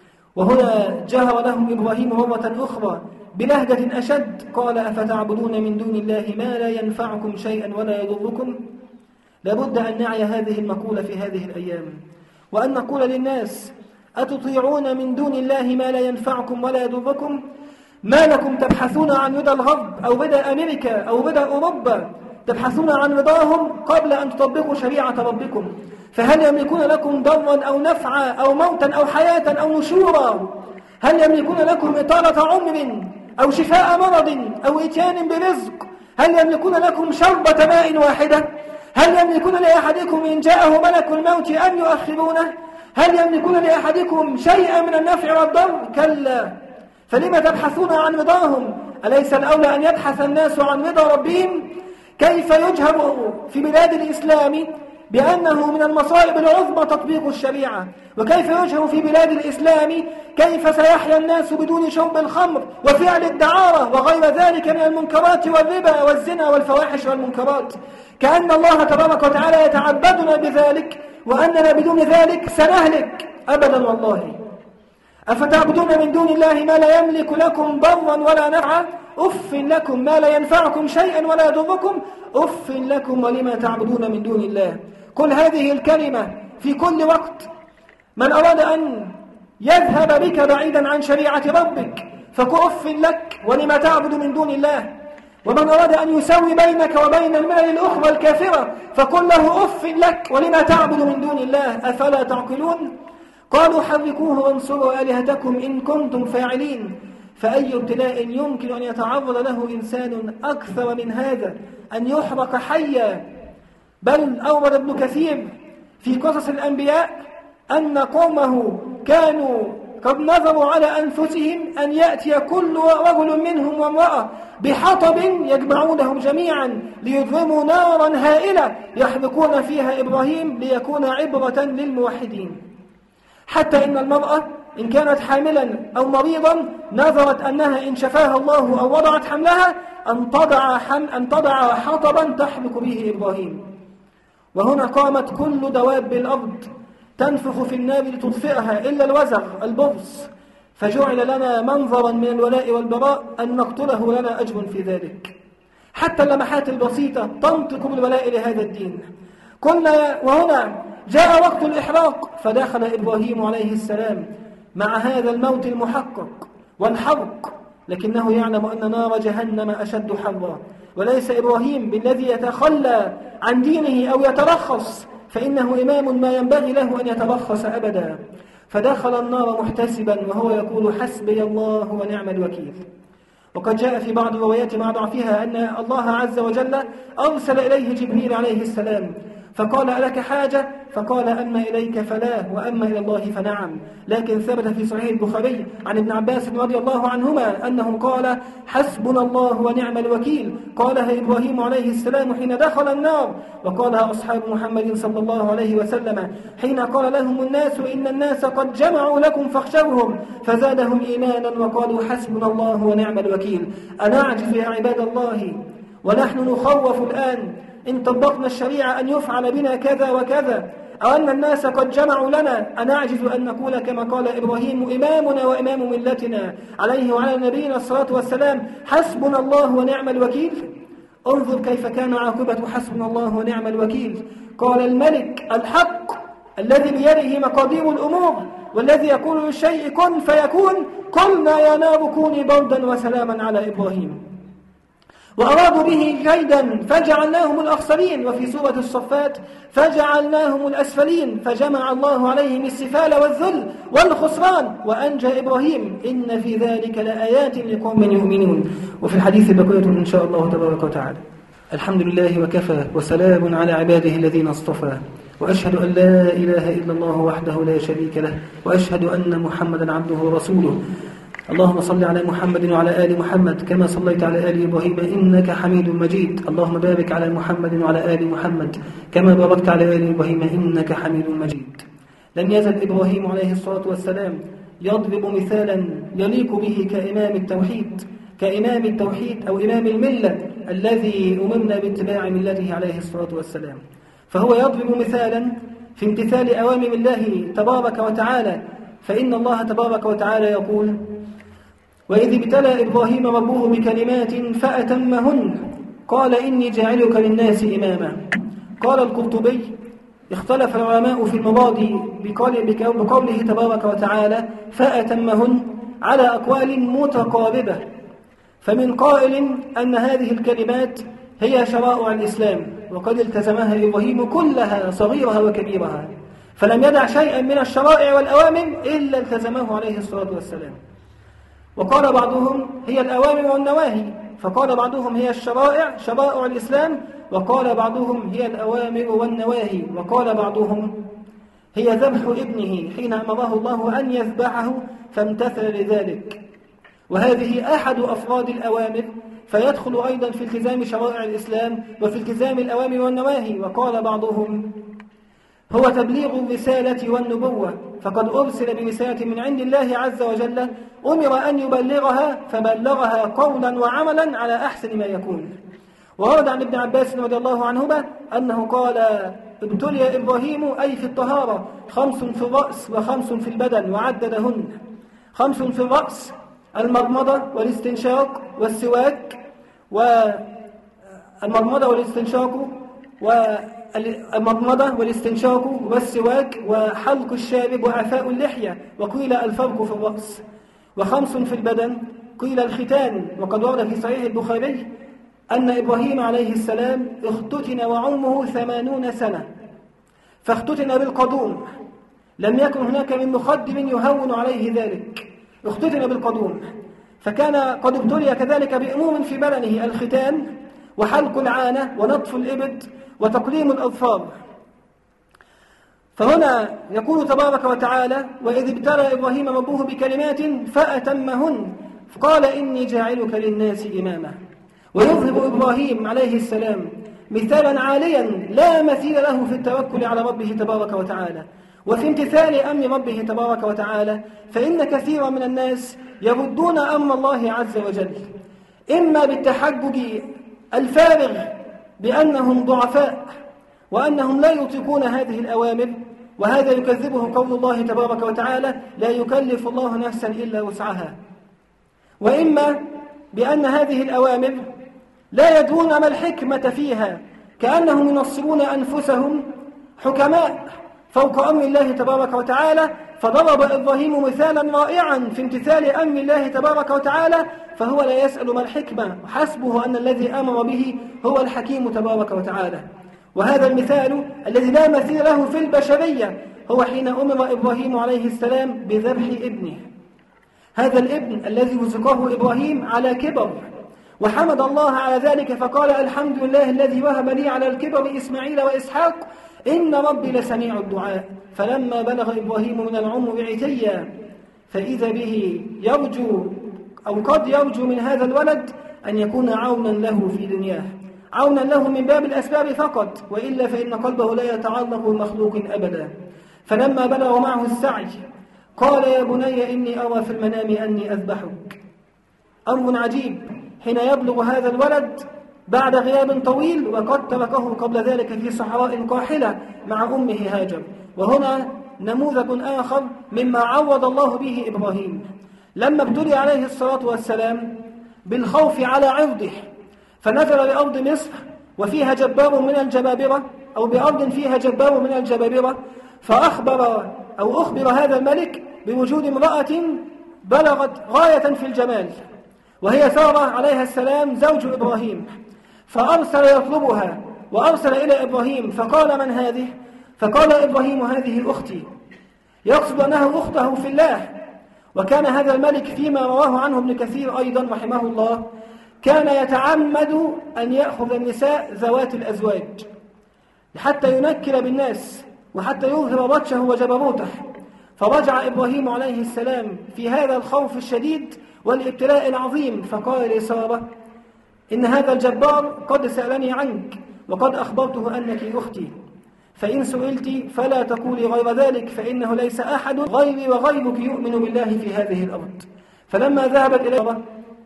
وهنا جهر لهم إبراهيم مرة أخرى بلهجة أشد، قال: أفتعبدون من دون الله ما لا ينفعكم شيئا ولا يضركم. لابد أن نعي هذه المقولة في هذه الأيام، وأن نقول للناس: أتطيعون من دون الله ما لا ينفعكم ولا يضركم؟ ما لكم تبحثون عن رضا الغرب أو رضا أمريكا أو رضا أوروبا؟ تبحثون عن رضاهم قبل أن تطبقوا شريعة ربكم. فهل يملكون لكم ضرا أو نفعا أو موتا أو حياة أو نشورا؟ هل يملكون لكم إطالة عمر أو شفاء مرض أو إتيان برزق؟ هل يملكون لكم شربة ماء واحدة؟ هل يملكون لأحدكم إن جاءه ملك الموت أن يؤخرونه؟ هل يملكون لأحدكم شيئا من النفع والضر؟ كلا. فلما تبحثون عن رضاهم؟ أليس الأولى أن يبحث الناس عن رضا ربهم؟ كيف يجهر في بلاد الإسلام بأنه من المصائب العظمى تطبيق الشريعة؟ وكيف يجهر في بلاد الإسلام كيف سيحيا الناس بدون شرب الخمر وفعل الدعارة وغير ذلك من المنكرات والربا والزنا والفواحش والمنكرات؟ كأن الله تبارك وتعالى يتعبدنا بذلك، وأننا بدون ذلك سنهلك. أبدا والله. أفتعبدون من دون الله ما لا يملك لكم ضرا ولا نفعا؟ أف لكم. ما لا ينفعكم شيئا ولا يضركم؟ أف لكم ولما تعبدون من دون الله. كل هذه الكلمة في كل وقت. من أراد أن يذهب بك بعيدا عن شريعة ربك فكأف لك ولما تعبد من دون الله. ومن أراد أن يسوي بينك وبين الملل الأخرى الكافرة فقل له أف لك ولما تعبد من دون الله. أفلا تعقلون؟ قالوا: حركوه وانصروا آلهتكم إن كنتم فاعلين. فأي ابتلاء يمكن أن يتعرض له إنسان أكثر من هذا؟ أن يحرق حيا. بل أورد ابن كثير في قصص الأنبياء أن قومه كانوا قد نظروا على أنفسهم أن يأتي كل رجل منهم وامرأة بحطب يجمعونهم جميعا ليضرموا نارا هائلة يحرقون فيها إبراهيم ليكون عبرة للموحدين. حتى إن المرأة إن كانت حاملا أو مريضا نظرت أنها إن شفاها الله أو وضعت حملها أن تضع, حم أن تضع حطبا تحرق به إبراهيم. وهنا قامت كل دواب الأرض تنفخ في النار لتطفئها إلا الوزغ البرص، فجعل لنا منظرا من الولاء والبراء أن نقتله لنا أجر في ذلك. حتى اللمحات البسيطة تنطق بالولاء لهذا الدين. قلنا وهنا جاء وقت الإحراق فدخل إبراهيم عليه السلام مع هذا الموت المحقق والحرق، لكنه يعلم أن نار جهنم أشد حرا. وليس إبراهيم بالذي يتخلى عن دينه أو يترخص، فإنه إمام ما ينبغي له أن يترخص أبدا. فدخل النار محتسبا وهو يقول: حسبي الله ونعم الوكيل. وقد جاء في بعض الروايات مع ضعفها أن الله عز وجل أرسل إليه جبريل عليه السلام فقال ألك حاجة؟ فقال أما إليك فلا وأما إلى الله فنعم. لكن ثبت في صحيح البخاري عن ابن عباس رضي الله عنهما أنه قال حسبنا الله ونعم الوكيل، قالها إبراهيم عليه السلام حين دخل النار، وقالها أصحاب محمد صلى الله عليه وسلم حين قال لهم الناس إن الناس قد جمعوا لكم فاخشوهم فزادهم إيمانا وقالوا حسبنا الله ونعم الوكيل. أنعجز يا عباد الله ونحن نخوف الآن إن طبقنا الشريعة أن يفعل بنا كذا وكذا، أو أن الناس قد جمعوا لنا، أنعجز أن نقول كما قال إبراهيم إمامنا وإمام ملتنا عليه وعلى نبينا الصلاة والسلام حسبنا الله ونعم الوكيل؟ انظر كيف كان عاقبة حسبنا الله ونعم الوكيل. قال الملك الحق الذي بيده مقادير الأمور والذي يقول للشيء كن فيكون قلنا يا نار كوني بردا وسلاما على إبراهيم. وأرادوا به كيدا فجعلناهم الأخسرين، وفي سورة الصفات فجعلناهم الأسفلين فجمع الله عليهم السفال والذل والخسران وأنجى إبراهيم إن في ذلك لآيات لقوم يؤمنون. وفي الحديث بقية إن شاء الله تبارك وتعالى. الحمد لله وكفى وسلام على عباده الذين اصطفى، وأشهد أن لا إله إلا الله وحده لا شريك له، وأشهد أن محمدا عبده ورسوله. اللهم صل على محمد وعلى آل محمد كما صليت على آل إبراهيم إنك حميد مجيد. اللهم بارك على محمد وعلى آل محمد كما باركت على آل إبراهيم إنك حميد مجيد. لم يزل إبراهيم عليه الصلاة والسلام يضرب مثالا يليق به كإمام التوحيد كإمام التوحيد أو إمام الملة الذي أمرنا باتباع ملته عليه الصلاة والسلام. فهو يضرب مثالا في امتثال أوامر الله تبارك وتعالى، فإن الله تبارك وتعالى يقول وإذ ابتلى إبراهيم ربه بكلمات فأتمهن قال إني جاعلك للناس إماما. قال القرطبي اختلف العلماء في المراد بقوله تبارك وتعالى فأتمهن على أقوال متقاربة، فمن قائل أن هذه الكلمات هي شرائع الإسلام وقد التزمها إبراهيم كلها صغيرها وكبيرها، فلم يدع شيئا من الشرائع والأوامر إلا التزمه عليه الصلاة والسلام. وقال بعضهم هي الأوامر والنواهي، فقال بعضهم هي الشرائع شرائع الإسلام، وقال بعضهم هي الأوامر والنواهي، وقال بعضهم هي ذبح ابنه حين أمره الله أن يذبحه فامتثل لذلك، وهذه أحد أفراد الأوامر، فيدخل أيضا في التزام شرائع الإسلام وفي التزام الأوامر والنواهي. وقال بعضهم هو تبليغ الرسالة والنبوة، فقد أرسل برسالة من عند الله عز وجل أمر أن يبلغها فبلغها قولا وعملا على أحسن ما يكون. ورد عن ابن عباس رضي الله عنهما أنه قال ابتلي إبراهيم أي في الطهارة خمس في الرأس وخمس في البدن وعددهن. خمس في الرأس المضمضة والاستنشاق والسواك، والمضمضة والاستنشاق والمضمضة والاستنشاق والسواك وحلق الشارب وعفاء اللحية، وقيل الفرق في الرأس. وخمس في البدن قيل الختان، وقد ورد في صحيح البخاري أن إبراهيم عليه السلام اختتن وعمره ثمانون سنة، فاختتن بالقدوم، لم يكن هناك من مخدم يهون عليه ذلك، اختتن بالقدوم، فكان قد ابتلي كذلك بأمور في بدنه الختان وحلق العانة ونطف الإبط وتقليم الأظفار. فهنا يقول تبارك وتعالى وإذ ابتلى إبراهيم ربه بكلمات فأتمهن قال إني جاعلك للناس إماما. ويظهر إبراهيم عليه السلام مثالا عاليا لا مثيل له في التوكل على ربه تبارك وتعالى وفي امتثال أمر ربه تبارك وتعالى، فإن كثيرا من الناس يردون أمر الله عز وجل إما بالتحجج الفارغ بأنهم ضعفاء وأنهم لا يطيقون هذه الأوامر، وهذا يكذبه قول الله تبارك وتعالى لا يكلف الله نفسا إلا وسعها، وإما بأن هذه الأوامر لا يدرون ما الحكمة فيها، كأنهم ينصبون أنفسهم حكماء فوق أمر الله تبارك وتعالى. فضرب إبراهيم مثالا رائعا في امتثال أمر الله تبارك وتعالى، فهو لا يسأل ما الحكمة، وحسبه أن الذي أمر به هو الحكيم تبارك وتعالى. وهذا المثال الذي لا مثيل له في البشرية هو حين أمر إبراهيم عليه السلام بذبح ابنه. هذا الابن الذي رزقه إبراهيم على كبر، وحمد الله على ذلك فقال الحمد لله الذي وهب لي على الكبر إسماعيل وإسحاق إن ربي لسميع الدعاء. فلما بلغ إبراهيم من العمر عتيا فإذا به يرجو أو قد يرجو من هذا الولد أن يكون عونا له في دنياه، عونا له من باب الأسباب فقط، وإلا فإن قلبه لا يتعلق بمخلوق أبدا. فلما بلغ معه السعي قال يا بني إني أرى في المنام أني أذبحك. أمر عجيب حين يبلغ هذا الولد بعد غياب طويل، وقد تركه قبل ذلك في صحراء قاحلة مع أمه هاجر. وهنا نموذج آخر مما عوض الله به إبراهيم لما ابتلي عليه الصلاة والسلام بالخوف على عرضه، فنزل لأرض مصر وفيها جبار من الجبابرة، أو بأرض فيها جبار من الجبابرة، فأخبر أو أخبر هذا الملك بوجود امرأة بلغت غاية في الجمال، وهي سارة عليها السلام زوج إبراهيم، فأرسل يطلبها وأرسل إلى إبراهيم فقال من هذه؟ فقال إبراهيم هذه أختي، يقصد أنها أخته في الله. وكان هذا الملك فيما رواه عنه ابن كثير أيضا رحمه الله كان يتعمد أن يأخذ النساء ذوات الأزواج حتى ينكر بالناس وحتى يظهر بطشه وجبروته. فرجع إبراهيم عليه السلام في هذا الخوف الشديد والابتلاء العظيم فقال لسارة إن هذا الجبار قد سألني عنك وقد أخبرته أنك أختي، فإن سئلت فلا تقولي غير ذلك فإنه ليس أحد غيري وغيرك يؤمن بالله في هذه الأرض. فلما ذهبت إليه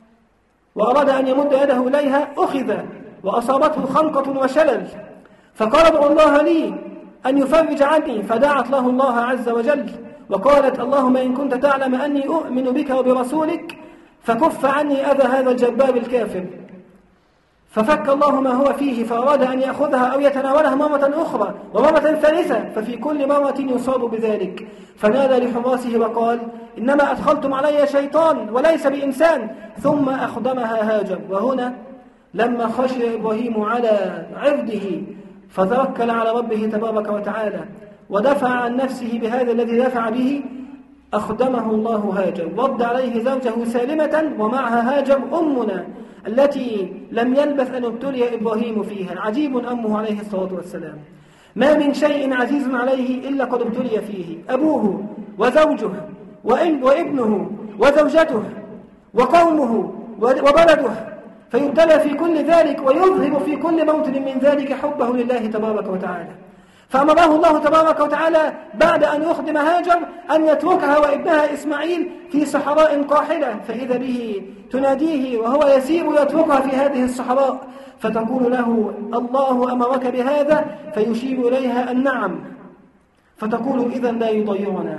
وأراد أن يمد يده إليها أخذ وأصابته خنقة وشلل، فقال ادعو الله لي أن يفرج عني، فدعت له الله عز وجل وقالت اللهم إن كنت تعلم أني أؤمن بك وبرسولك فكف عني أذى هذا الجبار الكافر. ففك الله ما هو فيه فأراد أن يأخذها أو يتناولها مرة أخرى ومرة ثالثة، ففي كل مرة يصاب بذلك، فنادى لحراسه وقال إنما أدخلتم علي شيطان وليس بإنسان، ثم أخدمها هاجر. وهنا لما خشي إبراهيم على عرضه فتوكل على ربه تبارك وتعالى ودفع عن نفسه بهذا الذي دفع به، أخدمه الله هاجر، رد عليه زوجه سالمة ومعها هاجر أمنا التي لم يلبث أن ابتلي إبراهيم فيها. عجيب أمه عليه الصلاة والسلام، ما من شيء عزيز عليه إلا قد ابتلي فيه، أبوه وزوجه وابنه وزوجته وقومه وبلده، فيبتلى في كل ذلك ويظهر في كل موطن من ذلك حبه لله تبارك وتعالى. فأمره الله تبارك وتعالى بعد أن يخدم هاجر أن يتركها وابنها إسماعيل في صحراء قاحلة، فإذا به تناديه وهو يسير يتركها في هذه الصحراء فتقول له الله أمرك بهذا، فيشير إليها النعم، فتقول إذن لا يضيعنا.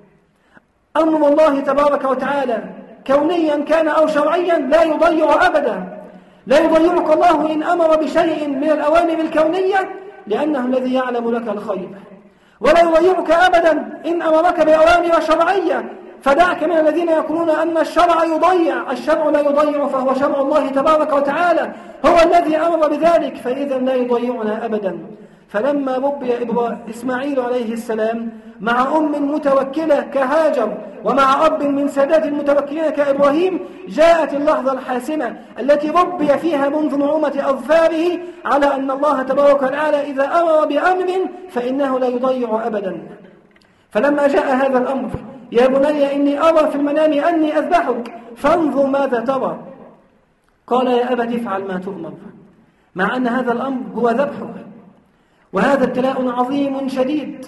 أمر الله تبارك وتعالى كونيا كان أو شرعيا لا يضيع أبدا، لا يضيعك الله إن أمر بشيء من الأوامر الكونية لأنه الذي يعلم لك الخير، ولا يضيعك أبدا إن أمرك بأوامر شرعية، فدعك من الذين يقولون أن الشرع يضيع. الشرع لا يضيع، فهو شرع الله تبارك وتعالى هو الذي أمر بذلك، فإذا لا يضيعنا أبدا. فلما ربي إسماعيل عليه السلام مع أم متوكلة كهاجر ومع أب من سادات المتوكلين كإبراهيم، جاءت اللحظة الحاسمة التي ربي فيها منذ نعومة أظفاره على أن الله تبارك وتعالى إذا أمر بأمر فإنه لا يضيع أبدا. فلما جاء هذا الأمر يا بني إني أرى في المنام أني أذبحك فانظر ماذا ترى، قال يا أبت افعل ما تؤمر، مع أن هذا الأمر هو ذبحه، وهذا ابتلاء عظيم شديد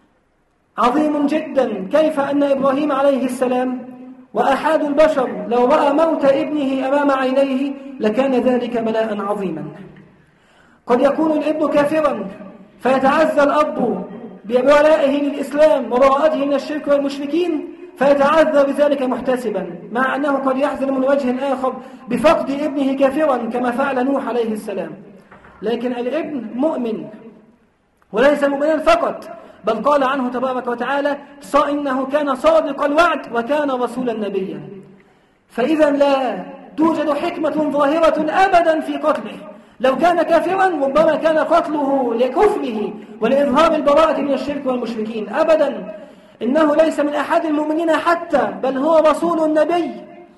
عظيم جدا. كيف أن إبراهيم عليه السلام وأحد البشر لو رأى موت ابنه أمام عينيه لكان ذلك بلاء عظيما. قد يكون الابن كافرا فيتعزى الأب بولائه للإسلام وبراءته من الشرك والمشركين فيتعذر بذلك محتسبا، مع أنه قد يحزن من وجه آخر بفقد ابنه كافرا كما فعل نوح عليه السلام. لكن الابن مؤمن، وليس مؤمنا فقط، بل قال عنه تبارك وتعالى إنه كان صادق الوعد وكان رسولا نبيا. فإذا لا توجد حكمة ظاهرة أبدا في قتله. لو كان كافرا ربما كان قتله لكفره ولإظهار البراءة من الشرك والمشركين أبدا. إنه ليس من أحد المؤمنين حتى، بل هو رسول النبي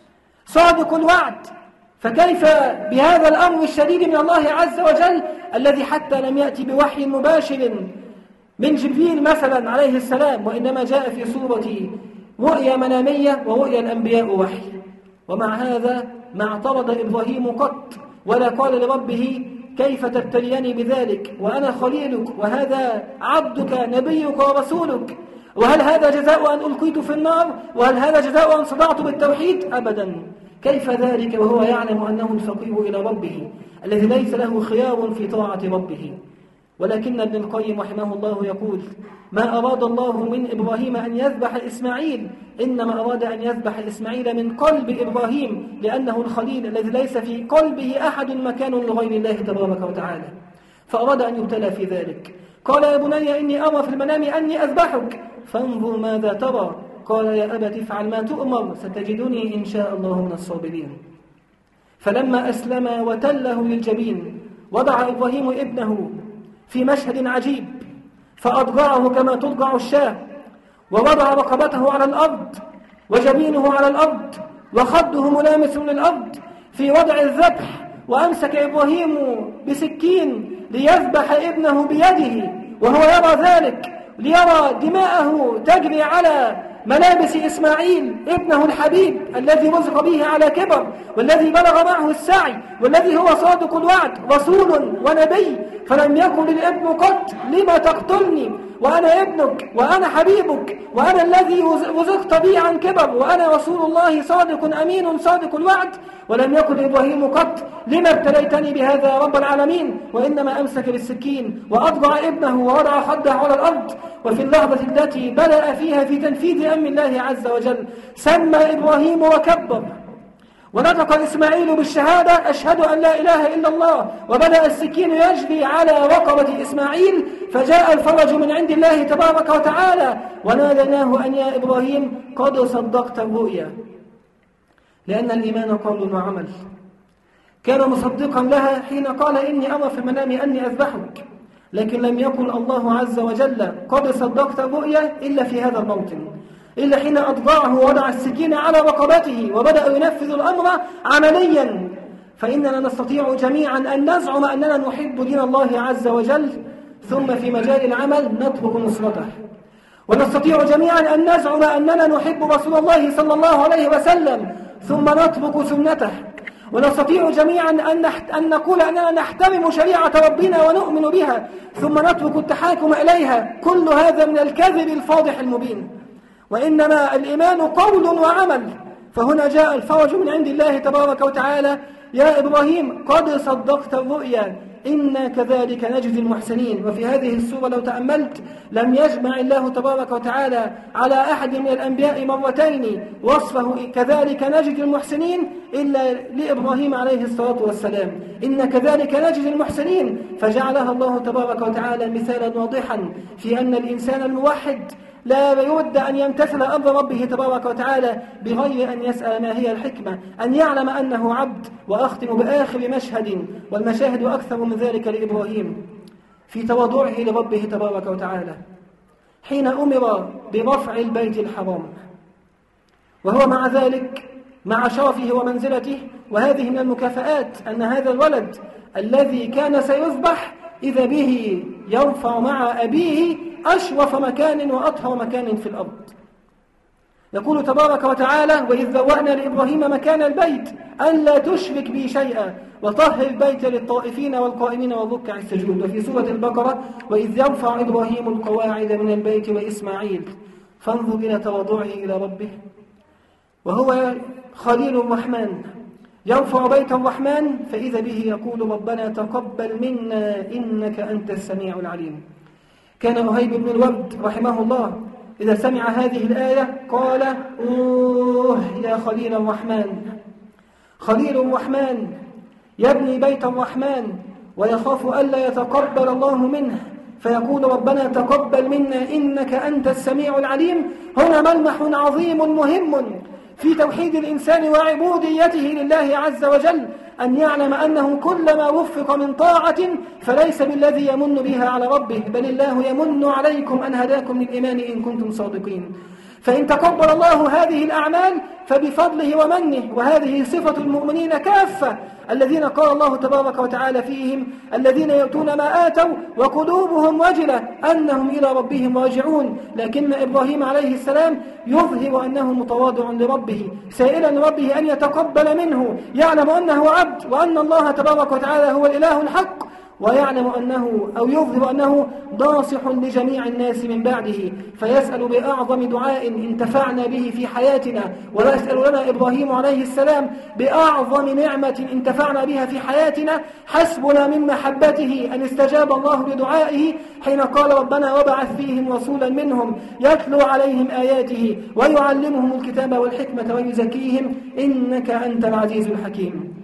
صادق الوعد. فكيف بهذا الأمر الشديد من الله عز وجل الذي حتى لم يأتي بوحي مباشر من جبريل مثلا عليه السلام، وإنما جاء في صورة رؤيا منامية ورؤيا الأنبياء وحي. ومع هذا ما اعترض إبراهيم قط ولا قال لربه كيف تبتليني بذلك وأنا خليلك وهذا عبدك نبيك ورسولك، وهل هذا جزاء أن ألقيت في النار، وهل هذا جزاء أن صدعت بالتوحيد؟ أبدا. كيف ذلك وهو يعلم أنه الفقير إلى ربه الذي ليس له خيار في طاعة ربه. ولكن ابن القيم رحمه الله يقول ما أراد الله من إبراهيم أن يذبح إسماعيل، إنما أراد أن يذبح إسماعيل من قلب إبراهيم، لأنه الخليل الذي ليس في قلبه أحد مكان لغير الله تبارك وتعالى، فأراد أن يبتلى في ذلك. قال يا بني إني أرى في المنام أني أذبحك فانظر ماذا ترى، قال يا أبت افعل ما تؤمر ستجدني إن شاء الله من الصابرين. فلما أسلم وتله للجبين وضع إبراهيم ابنه في مشهد عجيب، فأضجعه كما تضجع الشاة، ووضع رقبته على الأرض وجبينه على الأرض وخده ملامس للأرض في وضع الذبح، وأمسك إبراهيم بسكين ليذبح ابنه بيده وهو يرى ذلك، ليرى دماءه تجري على ملابس إسماعيل ابنه الحبيب الذي رزق به على كبر، والذي بلغ معه السعي، والذي هو صادق الوعد رسول ونبي. فلم يقل للابن قط لما تقتلني وأنا ابنك وأنا حبيبك وأنا الذي رزقت بي عن كبر وأنا رسول الله صادق أمين صادق الوعد. ولم يقل إبراهيم قط لما ابتليتني بهذا يا رب العالمين، وإنما أمسك بالسكين وأضجع ابنه ووضع خده على الأرض. وفي اللحظة التي بدأ فيها في تنفيذ أمر الله عز وجل سمى إبراهيم وكبر، ونطق إسماعيل بالشهادة أشهد أن لا إله إلا الله، وبدأ السكين يجري على رقبة إسماعيل، فجاء الفرج من عند الله تبارك وتعالى وناديناه أن يا إبراهيم قد صدقت الرؤيا، لأن الإيمان قول وعمل. كان مصدقا لها حين قال إني أرى في المنام أني أذبحك، لكن لم يقل الله عز وجل قد صدقت الرؤيا إلا في هذا الموطن، إلا حين أضجعه ووضع السكين على رقبته وبدأ ينفذ الأمر عمليا. فإننا نستطيع جميعا أن نزعم أننا نحب دين الله عز وجل، ثم في مجال العمل نترك نصرته، ونستطيع جميعا أن نزعم أننا نحب رسول الله صلى الله عليه وسلم ثم نترك سنته، ونستطيع جميعا أن, أن نقول أننا نحترم شريعة ربنا ونؤمن بها ثم نترك التحاكم إليها. كل هذا من الكذب الفاضح المبين، وإنما الإيمان قول وعمل. فهنا جاء الفرج من عند الله تبارك وتعالى يا إبراهيم قد صدقت الرؤيا إنا كذلك نجزي المحسنين. وفي هذه السورة لو تأملت لم يجمع الله تبارك وتعالى على أحد من الأنبياء مرتين وصفه كذلك نجزي المحسنين إلا لإبراهيم عليه الصلاة والسلام، إن كذلك نجزي المحسنين، فجعلها الله تبارك وتعالى مثالا واضحا في أن الإنسان الموحد لا يود أن يمتثل أمر ربه تبارك وتعالى بغير أن يسأل ما هي الحكمة، أن يعلم أنه عبد. وأختم بآخر مشهد، والمشاهد أكثر من ذلك لإبراهيم في تواضعه لربه تبارك وتعالى حين أمر برفع البيت الحرام، وهو مع ذلك مع شرفه ومنزلته. وهذه من المكافآت أن هذا الولد الذي كان سيذبح إذا به يرفع مع أبيه أشرف مكان وأطهر مكان في الأرض. يقول تبارك وتعالى وإذ بوأنا لإبراهيم مكان البيت ألا تشرك بي شيئا وطهر البيت للطائفين والقائمين والركع السجود. وفي سورة البقرة وإذ يرفع إبراهيم القواعد من البيت وإسماعيل. فانظر إلى تواضعه إلى ربه، وهو خليل الرحمن يرفع بيت الرحمن، فإذا به يقول ربنا تقبل منا إنك أنت السميع العليم. كان وهيب بن الورد رحمه الله إذا سمع هذه الآية قال أوه يا خليل الرحمن، خليل الرحمن يبني بيت الرحمن ويخاف ألا يتقبل الله منه، فيقول ربنا تقبل منا إنك أنت السميع العليم. هنا ملمح عظيم مهم في توحيد الإنسان وعبوديته لله عز وجل، أن يعلم أنه كلما وفق من طاعة فليس بالذي يمن بها على ربه، بل الله يمن عليكم أن هداكم للإيمان إن كنتم صادقين. فإن تقبل الله هذه الأعمال فبفضله ومنه، وهذه صفة المؤمنين كافة الذين قال الله تبارك وتعالى فيهم: الذين يؤتون ما آتوا وقلوبهم وجلة أنهم إلى ربهم راجعون. لكن إبراهيم عليه السلام يظهر أنه متواضع لربه، سائلا ربه أن يتقبل منه، يعلم أنه عبد وأن الله تبارك وتعالى هو الإله الحق، ويعلم أنه أو يظهر أنه ناصح لجميع الناس من بعده، فيسأل بأعظم دعاء انتفعنا به في حياتنا، ويسأل لنا إبراهيم عليه السلام بأعظم نعمة انتفعنا بها في حياتنا. حسبنا من محبته أن استجاب الله لدعائه حين قال: ربنا وابعث فيهم رسولا منهم يتلو عليهم آياته ويعلمهم الكتاب والحكمة ويزكيهم إنك أنت العزيز الحكيم.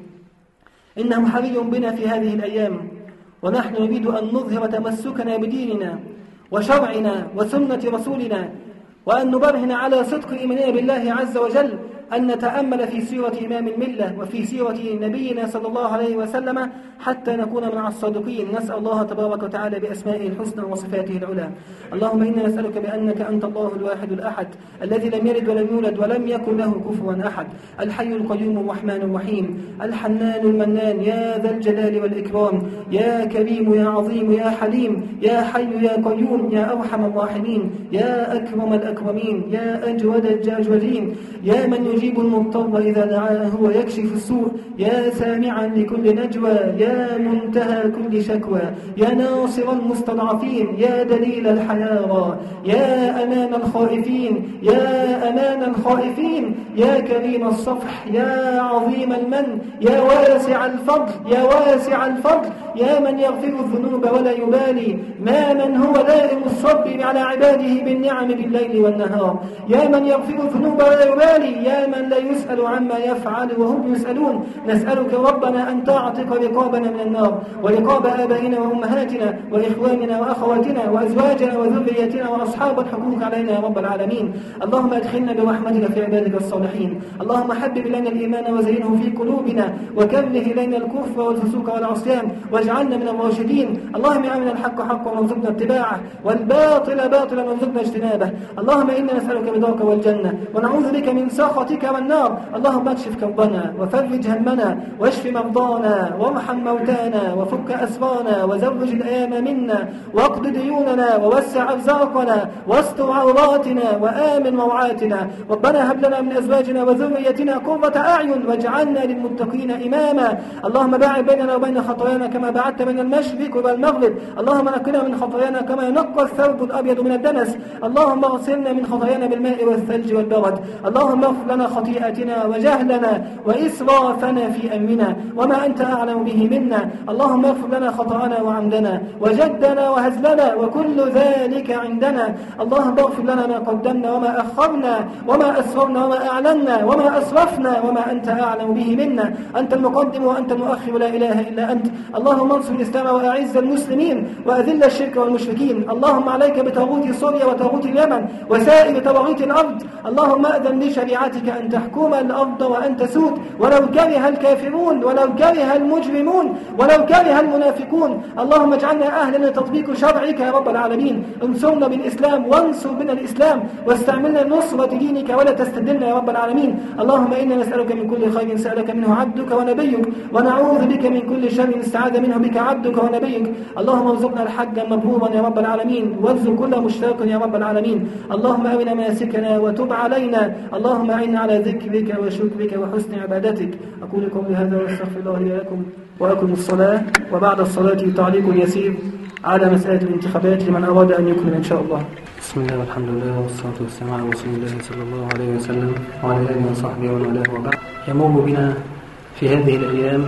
إنه حري بنا في هذه الأيام، ونحن نريد أن نظهر تمسكنا بديننا وشرعنا وسنة رسولنا، وأن نبرهن على صدق إيماننا بالله عز وجل، أن نتأمل في سيرة إمام الملة وفي سيرة نبينا صلى الله عليه وسلم حتى نكون مع الصادقين. نسأل الله تبارك وتعالى بأسمائه الحسنى وصفاته العلى. اللهم إنا نسألك بأنك أنت الله الواحد الأحد الذي لم يلد ولم يولد ولم يكن له كفوا أحد، الحي القيوم الرحمن الرحيم الحنان المنان، يا ذا الجلال والإكرام، يا كريم يا عظيم يا حليم، يا حي يا قيوم، يا أرحم الراحمين، يا أكرم الأكرمين، يا أجود الأجودين، يا من يجيب المضطر إذا دعاه ويكشف السوء، يا سامعا لكل نجوى، يا منتهى كل شكوى، يا ناصر المستضعفين، يا دليل الحيارى، يا أمان الخائفين، يا أمان الخائفين، يا كريم الصفح، يا عظيم المن، يا واسع الفضل، يا واسع الفضل، يا من يغفر الذنوب ولا يبالي، ما من هو دائم الصبر على عباده بالنعم بالليل والنهار، يا من يغفر الذنوب ولا يبالي، يا من لا يسأل عما يفعل وهم يسألون. نسألك ربنا أن تعتق رقابنا من النار ورقاب آبائنا وأمهاتنا وإخواننا وأخواتنا وأزواجنا وذريتنا وأصحاب الحقوق علينا يا رب العالمين. اللهم أدخلنا برحمتك في عبادك الصالحين. اللهم حبب إلينا الإيمان وزينه في قلوبنا، وكره إلينا الكفر والفسوق والعصيان، واجعلنا من الراشدين. اللهم أرنا الحق حقا وارزقنا اتباعه، والباطل باطلا وارزقنا اجتنابه. اللهم إنا نسألك رضاك والجنة، ونعوذ بك من سخطك والنار. اللهم اكشف كربنا وفرج همنا واشف مرضانا وارحم موتانا وفك أسرانا وزوج الأيام منا واقض ديوننا ووسع أرزاقنا واستر عوراتنا وآمن روعاتنا. ربنا هب لنا من أزواجنا وذريتنا قرة أعين واجعلنا للمتقين إماما. اللهم باعد بيننا وبين خطايانا كما بعدت بين المشرق والمغرب. اللهم نقنا من خطايانا كما ينقى الثوب الأبيض من الدنس. اللهم اغسلنا من خطايانا بالماء والثلج والبرد. اللهم اغفر لنا خطيئتنا وجهلنا وإسرافنا في أمرنا وما أنت أعلم به منا. اللهم اغفر لنا خطأنا وعمدنا وجدنا وهزلنا وكل ذلك عندنا. اللهم اغفر لنا ما قدمنا وما أخرنا وما أسررنا وما أعلنا وما أسرفنا وما أنت أعلم به منا. أنت المقدم وأنت المؤخر، لا إله إلا أنت. اللهم انصر الإسلام وأعز المسلمين وأذل الشرك والمشركين. اللهم عليك بطاغوت سوريا وطاغوت اليمن وسائر طواغيت الأرض. اللهم أذن لشريعتك أن تحكم الأرض وأن تسود، ولو كره الكافرون ولو كره المجرمون ولو كره المنافقون. اللهم اجعلنا أهلا لتطبيق شرعك يا رب العالمين. انصرنا بالإسلام وانصر بنا الإسلام، واستعملنا لنصرة دينك ولا تستبدلنا يا رب العالمين. اللهم إنا نسألك من كل خير سألك منه عبدك ونبيك، ونعوذ بك من كل شر استعاذ منه بك عبدك ونبيك. اللهم ارزقنا الحج مبرورا يا رب العالمين، وارزق كل مشتاق يا رب العالمين. اللهم أرنا مناسكنا وتب علينا. اللهم أعنا على ذكرك وشكرك وحسن عبادتك. أقول قولي هذا واستغفر الله لي ولكم وأقم الصلاة. وبعد الصلاة تعليق يسير على مسألة الانتخابات لمن أراد أن يكمل إن شاء الله. بسم الله والحمد لله والصلاة والسلام على رسول الله صلى الله عليه وسلم وعلى آله وصحبه ومن والاه وبعد. يمر بنا في هذه الأيام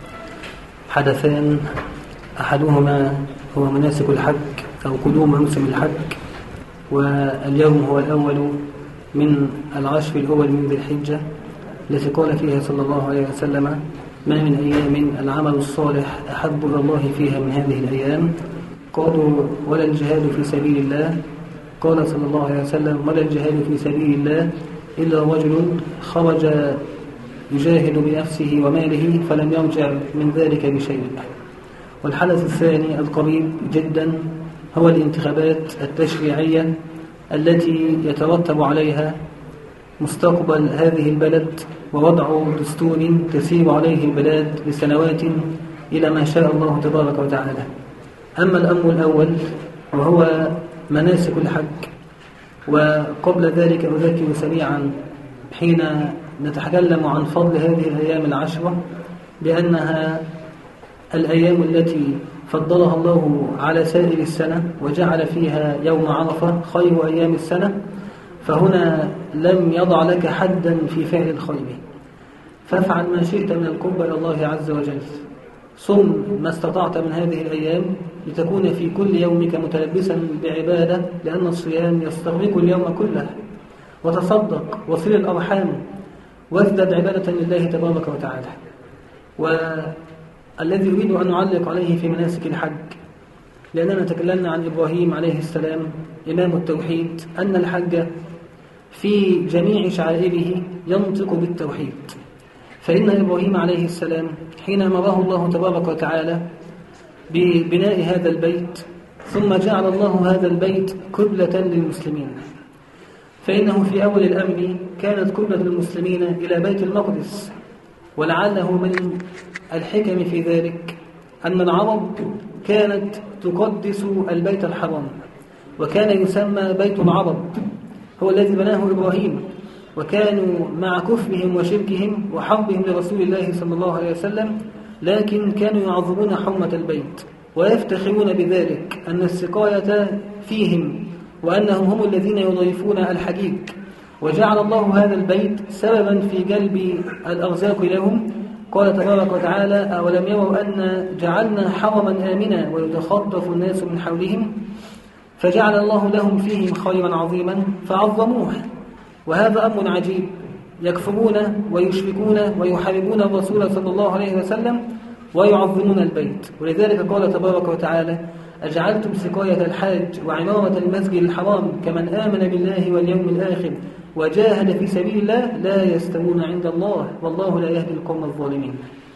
حدثان، أحدهما هو مناسك الحج أو قدوم موسم الحج، واليوم هو الأول من العشر الأول من ذي الحجة التي قال فيها صلى الله عليه وسلم: ما من أيام العمل الصالح أحب إلى الله فيها من هذه الأيام. قالوا: ولا الجهاد في سبيل الله؟ قال صلى الله عليه وسلم: ولا الجهاد في سبيل الله إلا رجل خرج يجاهد بنفسه وماله فلم يرجع من ذلك بشيء. والحدث الثاني القريب جدا هو الانتخابات التشريعية التي يترتب عليها مستقبل هذه البلد ووضع دستور تسير عليه البلاد لسنوات إلى ما شاء الله تبارك وتعالى. أما الأمر الأول وهو مناسك الحج، وقبل ذلك أذكر سريعا حين نتكلم عن فضل هذه الأيام العشرة بأنها الأيام التي فضلها الله على سائر السنة وجعل فيها يوم عرفة خير أيام السنة، فهنا لم يضع لك حدا في فعل الخير، فافعل ما شئت من القرب إلى الله عز وجل. صم ما استطعت من هذه الأيام لتكون في كل يومك متلبسا بعبادة، لأن الصيام يستغرق اليوم كله. وتصدق وصل الأرحام وازدد عبادة لله تبارك وتعالى. والذي أريد أن أعلق عليه في مناسك الحج، لأننا تكلمنا عن إبراهيم عليه السلام إمام التوحيد، أن الحج في جميع شعائره ينطق بالتوحيد. فإن إبراهيم عليه السلام حين أمره الله تبارك وتعالى ببناء هذا البيت، ثم جعل الله هذا البيت قبلة للمسلمين، فإنه في أول الأمر كانت قبلة المسلمين إلى بيت المقدس. ولعله من الحكم في ذلك أن العرب كانت تقدس البيت الحرام، وكان يسمى بيت العرب، هو الذي بناه إبراهيم. وكانوا مع كفرهم وشركهم وحربهم لرسول الله صلى الله عليه وسلم، لكن كانوا يعظمون حرمة البيت ويفتخرون بذلك أن السقاية فيهم وأنهم هم الذين يضيفون الحجيج. وجعل الله هذا البيت سببا في جلب الأرزاق لهم. قال تبارك وتعالى: أولم يروا أن جعلنا حرما آمنا ويتخطف الناس من حولهم فجعل الله لهم فيهم خيرا عظيما فعظموه. وهذا أمر عجيب، يكفرون ويشركون ويحاربون الرسول صلى الله عليه وسلم ويعظمون البيت. ولذلك قال تبارك وتعالى: أجعلتم سقاية الحاج وعمارة المسجد الحرام كمن آمن بالله واليوم الآخر وجاهد في سبيل الله لا يستوون عند الله والله لا يهدي القوم الظالمين.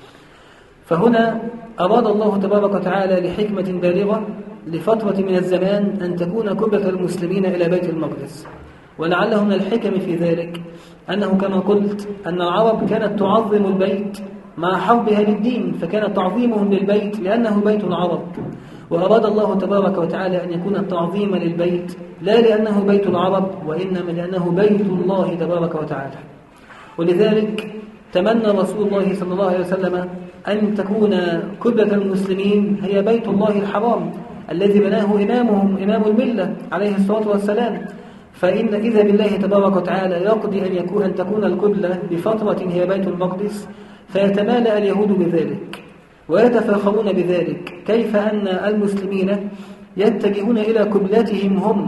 فهنا أراد الله تبارك وتعالى لحكمة بالغة لفترة من الزمان أن تكون قبلة المسلمين إلى بيت المقدس. ولعله من الحكم في ذلك أنه كما قلت أن العرب كانت تعظم البيت مع حربها للدين، فكان تعظيمهم للبيت لأنه بيت العرب. وأراد الله تبارك وتعالى أن يكون التعظيم للبيت لا لأنه بيت العرب وإنما لأنه بيت الله تبارك وتعالى. ولذلك تمنى رسول الله صلى الله عليه وسلم أن تكون قبلة المسلمين هي بيت الله الحرام الذي بناه إمامهم إمام الملة عليه الصلاة والسلام. فإن إذا بالله تبارك وتعالى يقضي أن يكون أن تكون القبلة بفترة هي بيت المقدس، فيتمالأ اليهود بذلك ويتفاخرون بذلك، كيف أن المسلمين يتجهون إلى قبلتهم هم،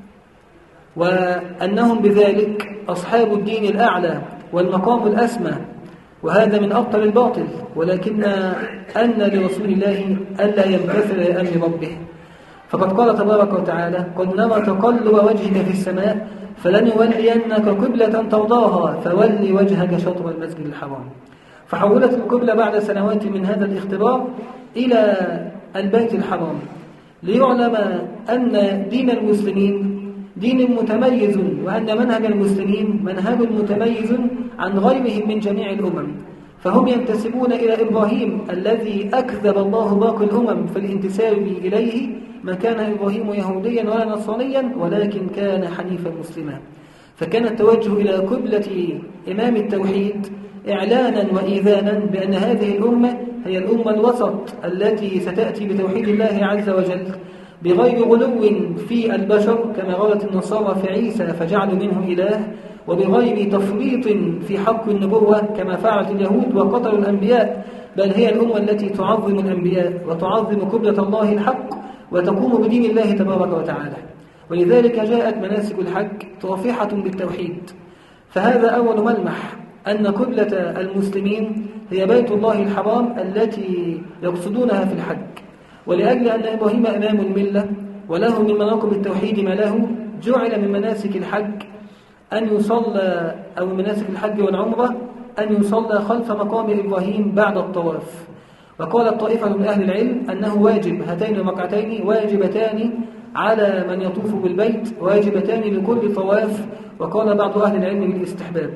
وأنهم بذلك أصحاب الدين الأعلى والمقام الأسمى، وهذا من أبطل الباطل. ولكن أن لرسول الله ألا يمتثل لأمر ربه، فقد قال تبارك وتعالى: قد نرى تقلب وجهك في السماء فلنولينك قبلة ترضاها فول وجهك شطر المسجد الحرام. فحولت القبلة بعد سنوات من هذا الاختبار إلى البيت الحرام، ليعلم أن دين المسلمين دين متميز، وأن منهج المسلمين منهج متميز عن غيرهم من جميع الأمم. فهم ينتسبون إلى إبراهيم الذي أكذب الله باقي الأمم في الانتساب إليه، ما كان إبراهيم يهوديا ولا نصرانيا ولكن كان حنيفا مسلما. فكان التوجه إلى قبلة إمام التوحيد إعلانا وإيذانا بأن هذه الأمة هي الأمة الوسط التي ستأتي بتوحيد الله عز وجل بغير غلو في البشر كما غلت النصارى في عيسى فجعلوا منه إله، وبغير تفريط في حق النبوة كما فعلت اليهود وقتلوا الأنبياء، بل هي الأمة التي تعظم الأنبياء وتعظم قبلة الله الحق وتقوم بدين الله تبارك وتعالى. ولذلك جاءت مناسك الحج طافحة بالتوحيد. فهذا أول ملمح أن قبلة المسلمين هي بيت الله الحرام التي يقصدونها في الحج. ولأجل أن إبراهيم إمام الملة وله من مناقب التوحيد ما له، جعل من مناسك الحج أن يصلى أو مناسك الحج والعمرة أن يصلى خلف مقام إبراهيم بعد الطواف. وقال طائفة من أهل العلم أنه واجب، هاتين الركعتين واجبتان على من يطوف بالبيت، واجبتان لكل طواف. وقال بعض أهل العلم بالاستحباب،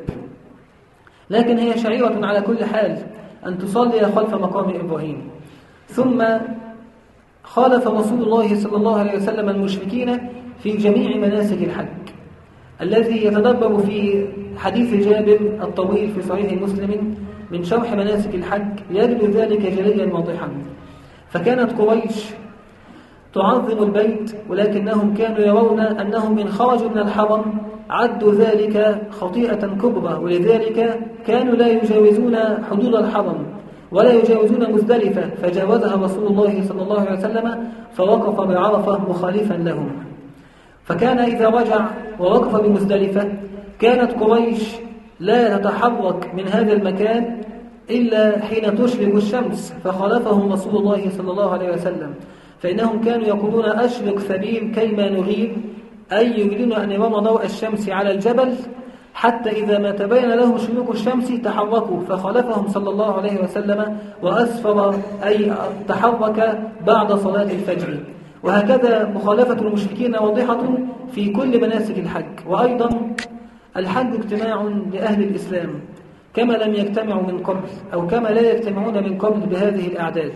لكن هي شعيرة على كل حال أن تصلي خلف مقام إبراهيم. ثم خالف رسول الله صلى الله عليه وسلم المشركين في جميع مناسك الحج، الذي يتدبر في حديث جابر الطويل في صحيح مسلم من شرح مناسك الحج يجد ذلك جليا واضحا. فكانت قريش تعظم البيت، ولكنهم كانوا يرون أنهم من خرجوا من الحرم عدوا ذلك خطيئة كبرى، ولذلك كانوا لا يجاوزون حدود الحرم ولا يجاوزون مزدلفة، فجاوزها رسول الله صلى الله عليه وسلم فوقف بعرفة مخالفا لهم. فكان إذا رجع ووقف بمزدلفة كانت قريش لا تتحرك من هذا المكان إلا حين تشرق الشمس، فخالفهم رسول الله صلى الله عليه وسلم، فإنهم كانوا يقولون أشرق سبيل كيما نغيب، أي يريدون أن يرون ضوء الشمس على الجبل، حتى إذا ما تبين لهم شروق الشمس تحركوا، فخالفهم صلى الله عليه وسلم وأسفر أي تحرك بعد صلاة الفجر. وهكذا مخالفة المشركين واضحة في كل مناسك الحج. وأيضا الحج اجتماع لأهل الإسلام كما لم يجتمعوا من قبل، أو كما لا يجتمعون من قبل بهذه الأعداد،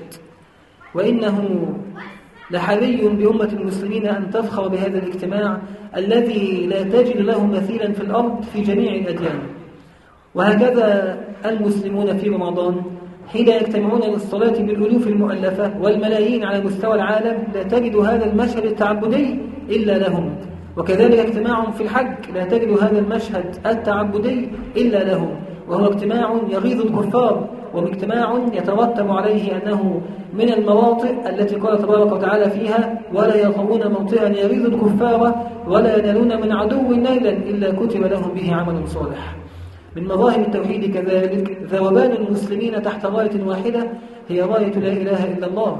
وإنه لحري بأمة المسلمين أن تفخر بهذا الاجتماع الذي لا تجد له مثيلا في الأرض في جميع الأديان. وهكذا المسلمون في رمضان حين يجتمعون للصلاة بالألوف المؤلفة والملايين على مستوى العالم لا تجد هذا المشهد التعبدي إلا لهم، وكذلك اجتماعهم في الحج لا تجد هذا المشهد التعبدي إلا لهم، وهو اجتماع يغيظ الكفار، واجتماع يترتب عليه أنه من المواطئ التي قال تبارك وتعالى فيها: ولا يطؤون موطئا يغيظ الكفار ولا ينالون من عدو نيلا إلا كتب لهم به عمل صالح. من مظاهر التوحيد كذلك ذوبان المسلمين تحت راية واحدة هي راية لا إله إلا الله.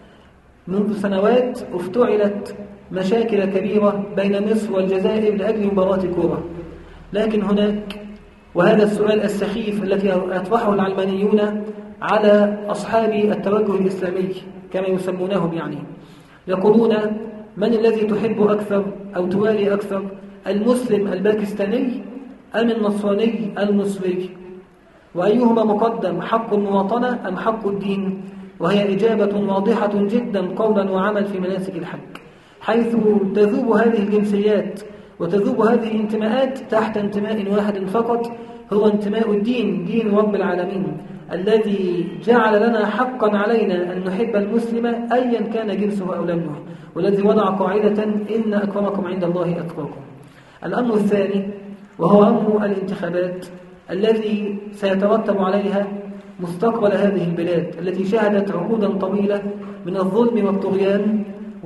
منذ سنوات افتعلت مشاكل كبيرة بين مصر والجزائر لأجل مباراة كورة، لكن هناك، وهذا السؤال السخيف الذي يطرحه العلمانيون على أصحاب التوجه الإسلامي كما يسمونهم، يعني يقولون: من الذي تحب أكثر أو توالي أكثر، المسلم الباكستاني أم النصراني المصري؟ وأيهما مقدم، حق المواطنة أم حق الدين؟ وهي إجابة واضحة جدا قولا وعمل في مناسك الحج، حيث تذوب هذه الجنسيات وتذوب هذه الانتماءات تحت انتماء واحد فقط، هو انتماء الدين، دين رب العالمين الذي جعل لنا حقا علينا أن نحب المسلم أيا كان جنسه أو لونه، والذي وضع قاعدة: إن أكرمكم عند الله أتقاكم. الأمر الثاني وهو أمر الانتخابات الذي سيترتب عليها مستقبل هذه البلاد التي شهدت عقودا طويلة من الظلم والطغيان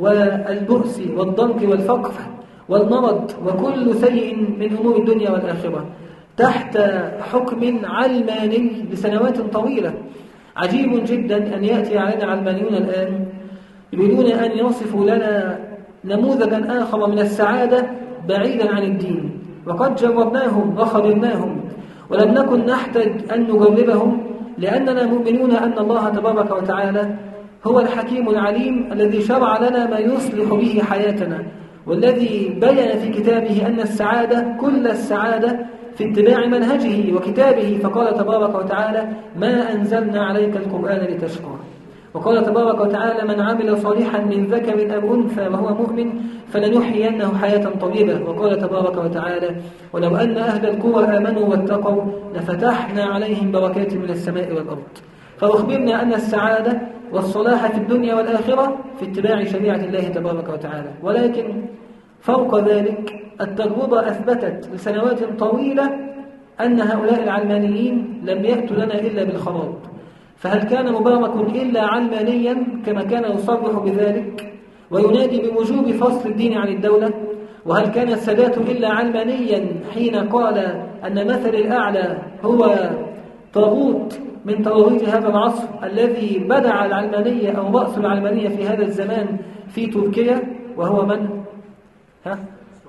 والبؤس والضنك والفقر والمرض وكل سيء من أمور الدنيا والآخرة تحت حكم علماني لسنوات طويلة. عجيب جدا أن يأتي علينا علمانيون الآن يريدون أن يصفوا لنا نموذجا آخر من السعادة بعيدا عن الدين، وقد جربناهم وخبرناهم ولم نكن نحتاج أن نجربهم، لأننا مؤمنون أن الله تبارك وتعالى هو الحكيم العليم الذي شرع لنا ما يصلح به حياتنا، والذي بيّن في كتابه أن السعادة كل السعادة في اتباع منهجه وكتابه، فقال تبارك وتعالى: ما أنزلنا عليك القرآن لتشقى. وقال تبارك وتعالى: من عمل صالحا من ذكر أو أنثى وهو مؤمن فلنحيينه حياة طيبة. وقال تبارك وتعالى: ولو أن أهل القرى آمنوا واتقوا لفتحنا عليهم بركات من السماء والأرض. فأخبرنا أن السعادة والصلاح في الدنيا والآخرة في اتباع شريعة الله تبارك وتعالى. ولكن فوق ذلك التجربة أثبتت لسنوات طويلة أن هؤلاء العلمانيين لم يأتوا لنا إلا بالخراب. فهل كان مبارك إلا علمانيا كما كان يصرح بذلك وينادي بوجوب فصل الدين عن الدولة؟ وهل كان السادات إلا علمانيا حين قال أن مثل الأعلى هو طاغوت من طواغيت هذا العصر الذي بدع العلمانية أو رأس العلمانية في هذا الزمان في تركيا، وهو من؟ ها؟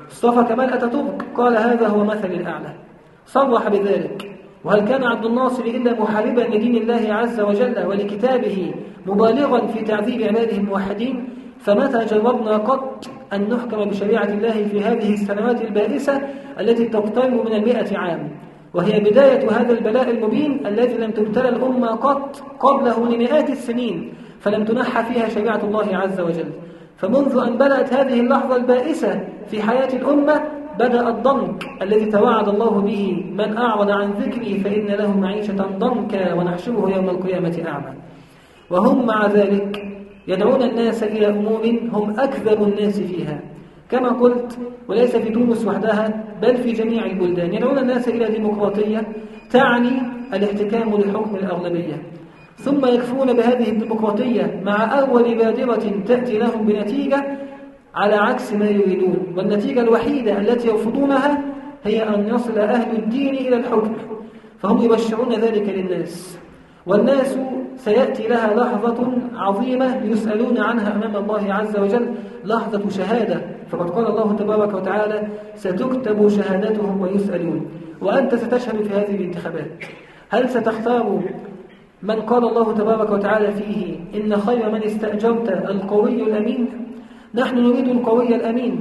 مصطفى كمال أتاتورك قال هذا هو مثل الأعلى، صرح بذلك. وهل كان عبد الناصر إلا محاربا لدين الله عز وجل ولكتابه مبالغا في تعذيب عباده الموحدين؟ فمتى جربنا قط أن نحكم بشريعة الله في هذه السنوات البائسة التي تقترب من المئة عام، وهي بداية هذا البلاء المبين الذي لم تبتلى الأمة قط قبله لمئات السنين فلم تنحى فيها شريعة الله عز وجل. فمنذ أن بدأت هذه اللحظة البائسة في حياة الأمة بدأ الضنك الذي توعد الله به: من أعرض عن ذكري فإن له معيشة ضنكا ونحشره يوم القيامة أعمى. وهم مع ذلك يدعون الناس إلى أمور هم أكذب الناس فيها، كما قلت، وليس في تونس وحدها بل في جميع البلدان. يدعون الناس إلى ديمقراطية تعني الاحتكام لحكم الأغلبية، ثم يكفرون بهذه الديمقراطية مع أول بادرة تأتي لهم بنتيجة على عكس ما يريدون. والنتيجة الوحيدة التي يرفضونها هي أن يصل أهل الدين إلى الحكم، فهم يبشرون ذلك للناس، والناس سيأتي لها لحظة عظيمة يسألون عنها أمام الله عز وجل، لحظة شهادة. فقد قال الله تبارك وتعالى: ستكتب شهادتهم ويسألون. وأنت ستشهد في هذه الانتخابات. هل ستختار من قال الله تبارك وتعالى فيه: إن خير من استأجرت القوي الأمين؟ نحن نريد القوي الأمين.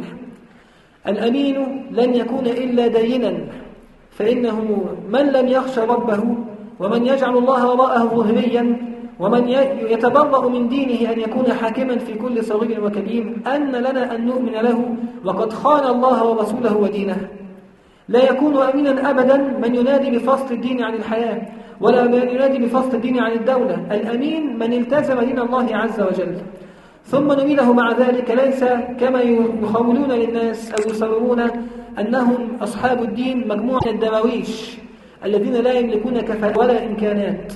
الأمين لن يكون إلا دينا، فإنه من لم يخشى ربه ومن يجعل الله وراءه ظهريا ومن يتبرأ من دينه أن يكون حاكما في كل صغير وكبير، أن لنا أن نؤمن له وقد خان الله ورسوله ودينه. لا يكون أمينا أبدا من ينادي بفصل الدين عن الحياة ولا من ينادي بفصل الدين عن الدولة. الأمين من التزم دين الله عز وجل. ثم نميله مع ذلك ليس كما يخولون للناس أو يصورون أنهم أصحاب الدين مجموعة الدراويش الذين لا يملكون كفاءة ولا إمكانات.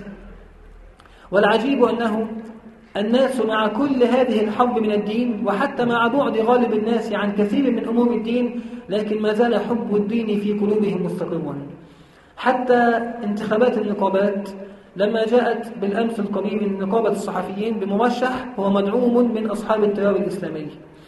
والعجيب أنه الناس مع كل هذه الحرب من الدين، وحتى مع بعد غالب الناس عن كثير من أمور الدين، لكن ما زال حب الدين في قلوبهم مستقرا. حتى انتخابات النقابات لما جاءت بالأمس القريب من نقابة الصحفيين بمرشح هو مدعوم من أصحاب التيار الإسلامي،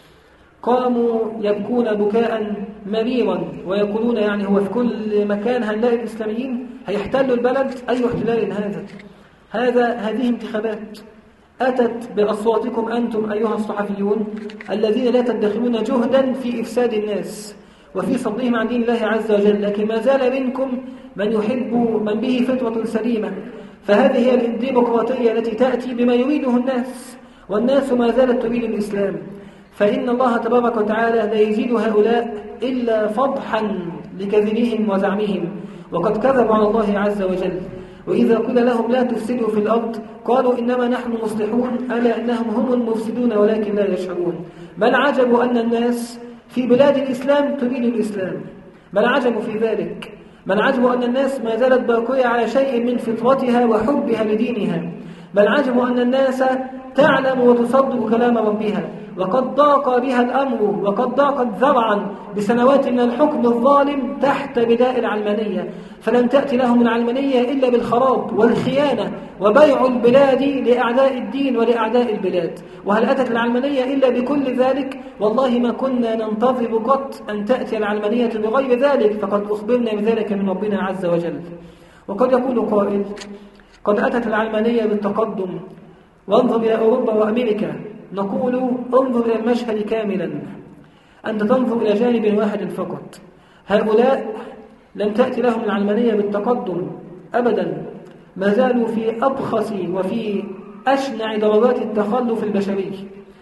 قاموا يبكون بكاء مريرا ويقولون يعني هو في كل مكان هنلاقي الإسلاميين هيحتلوا البلد. أي احتلال هذا؟ هذا هذه انتخابات أتت بأصواتكم أنتم أيها الصحفيون الذين لا تدخلون جهدا في إفساد الناس وفي صدهم عن دين الله عز وجل، لكن ما زال منكم من يحب من به فطرة سليمة. فهذه هي الديمقراطية التي تأتي بما يريده الناس، والناس ما زالت تريد الإسلام. فإن الله تبارك وتعالى لا يزيد هؤلاء إلا فضحا لكذبهم وزعمهم، وقد كذبوا على الله عز وجل. وإذا قيل لهم لا تفسدوا في الأرض قالوا إنما نحن مصلحون، ألا إنهم هم المفسدون ولكن لا يشعرون. ما العجب أن الناس في بلاد الإسلام تريد الإسلام؟ ما العجب في ذلك؟ ما العجب أن الناس ما زالت باقية على شيء من فطرتها وحبها لدينها؟ ما العجب أن الناس تعلم وتصدق كلام ربها وقد ضاق بها الأمر وقد ضاقت ذرعا بسنوات من الحكم الظالم تحت بداء العلمانية، فلم تأتي لهم العلمانية إلا بالخراب والخيانة وبيع البلاد لأعداء الدين ولأعداء البلاد. وهل أتت العلمانية إلا بكل ذلك؟ والله ما كنا ننتظر قط أن تأتي العلمانية بغير ذلك، فقد أخبرنا بذلك من ربنا عز وجل. وقد يقول قائل: قد أتت العلمانية بالتقدم، وانظر إلى أوروبا وأمريكا. نقول: انظر إلى المشهد كاملا، أنت تنظر إلى جانب واحد فقط. هؤلاء لم تأتي لهم العلمانية بالتقدم أبدا، ما زالوا في أبخس وفي أشنع درجات التخلف البشري،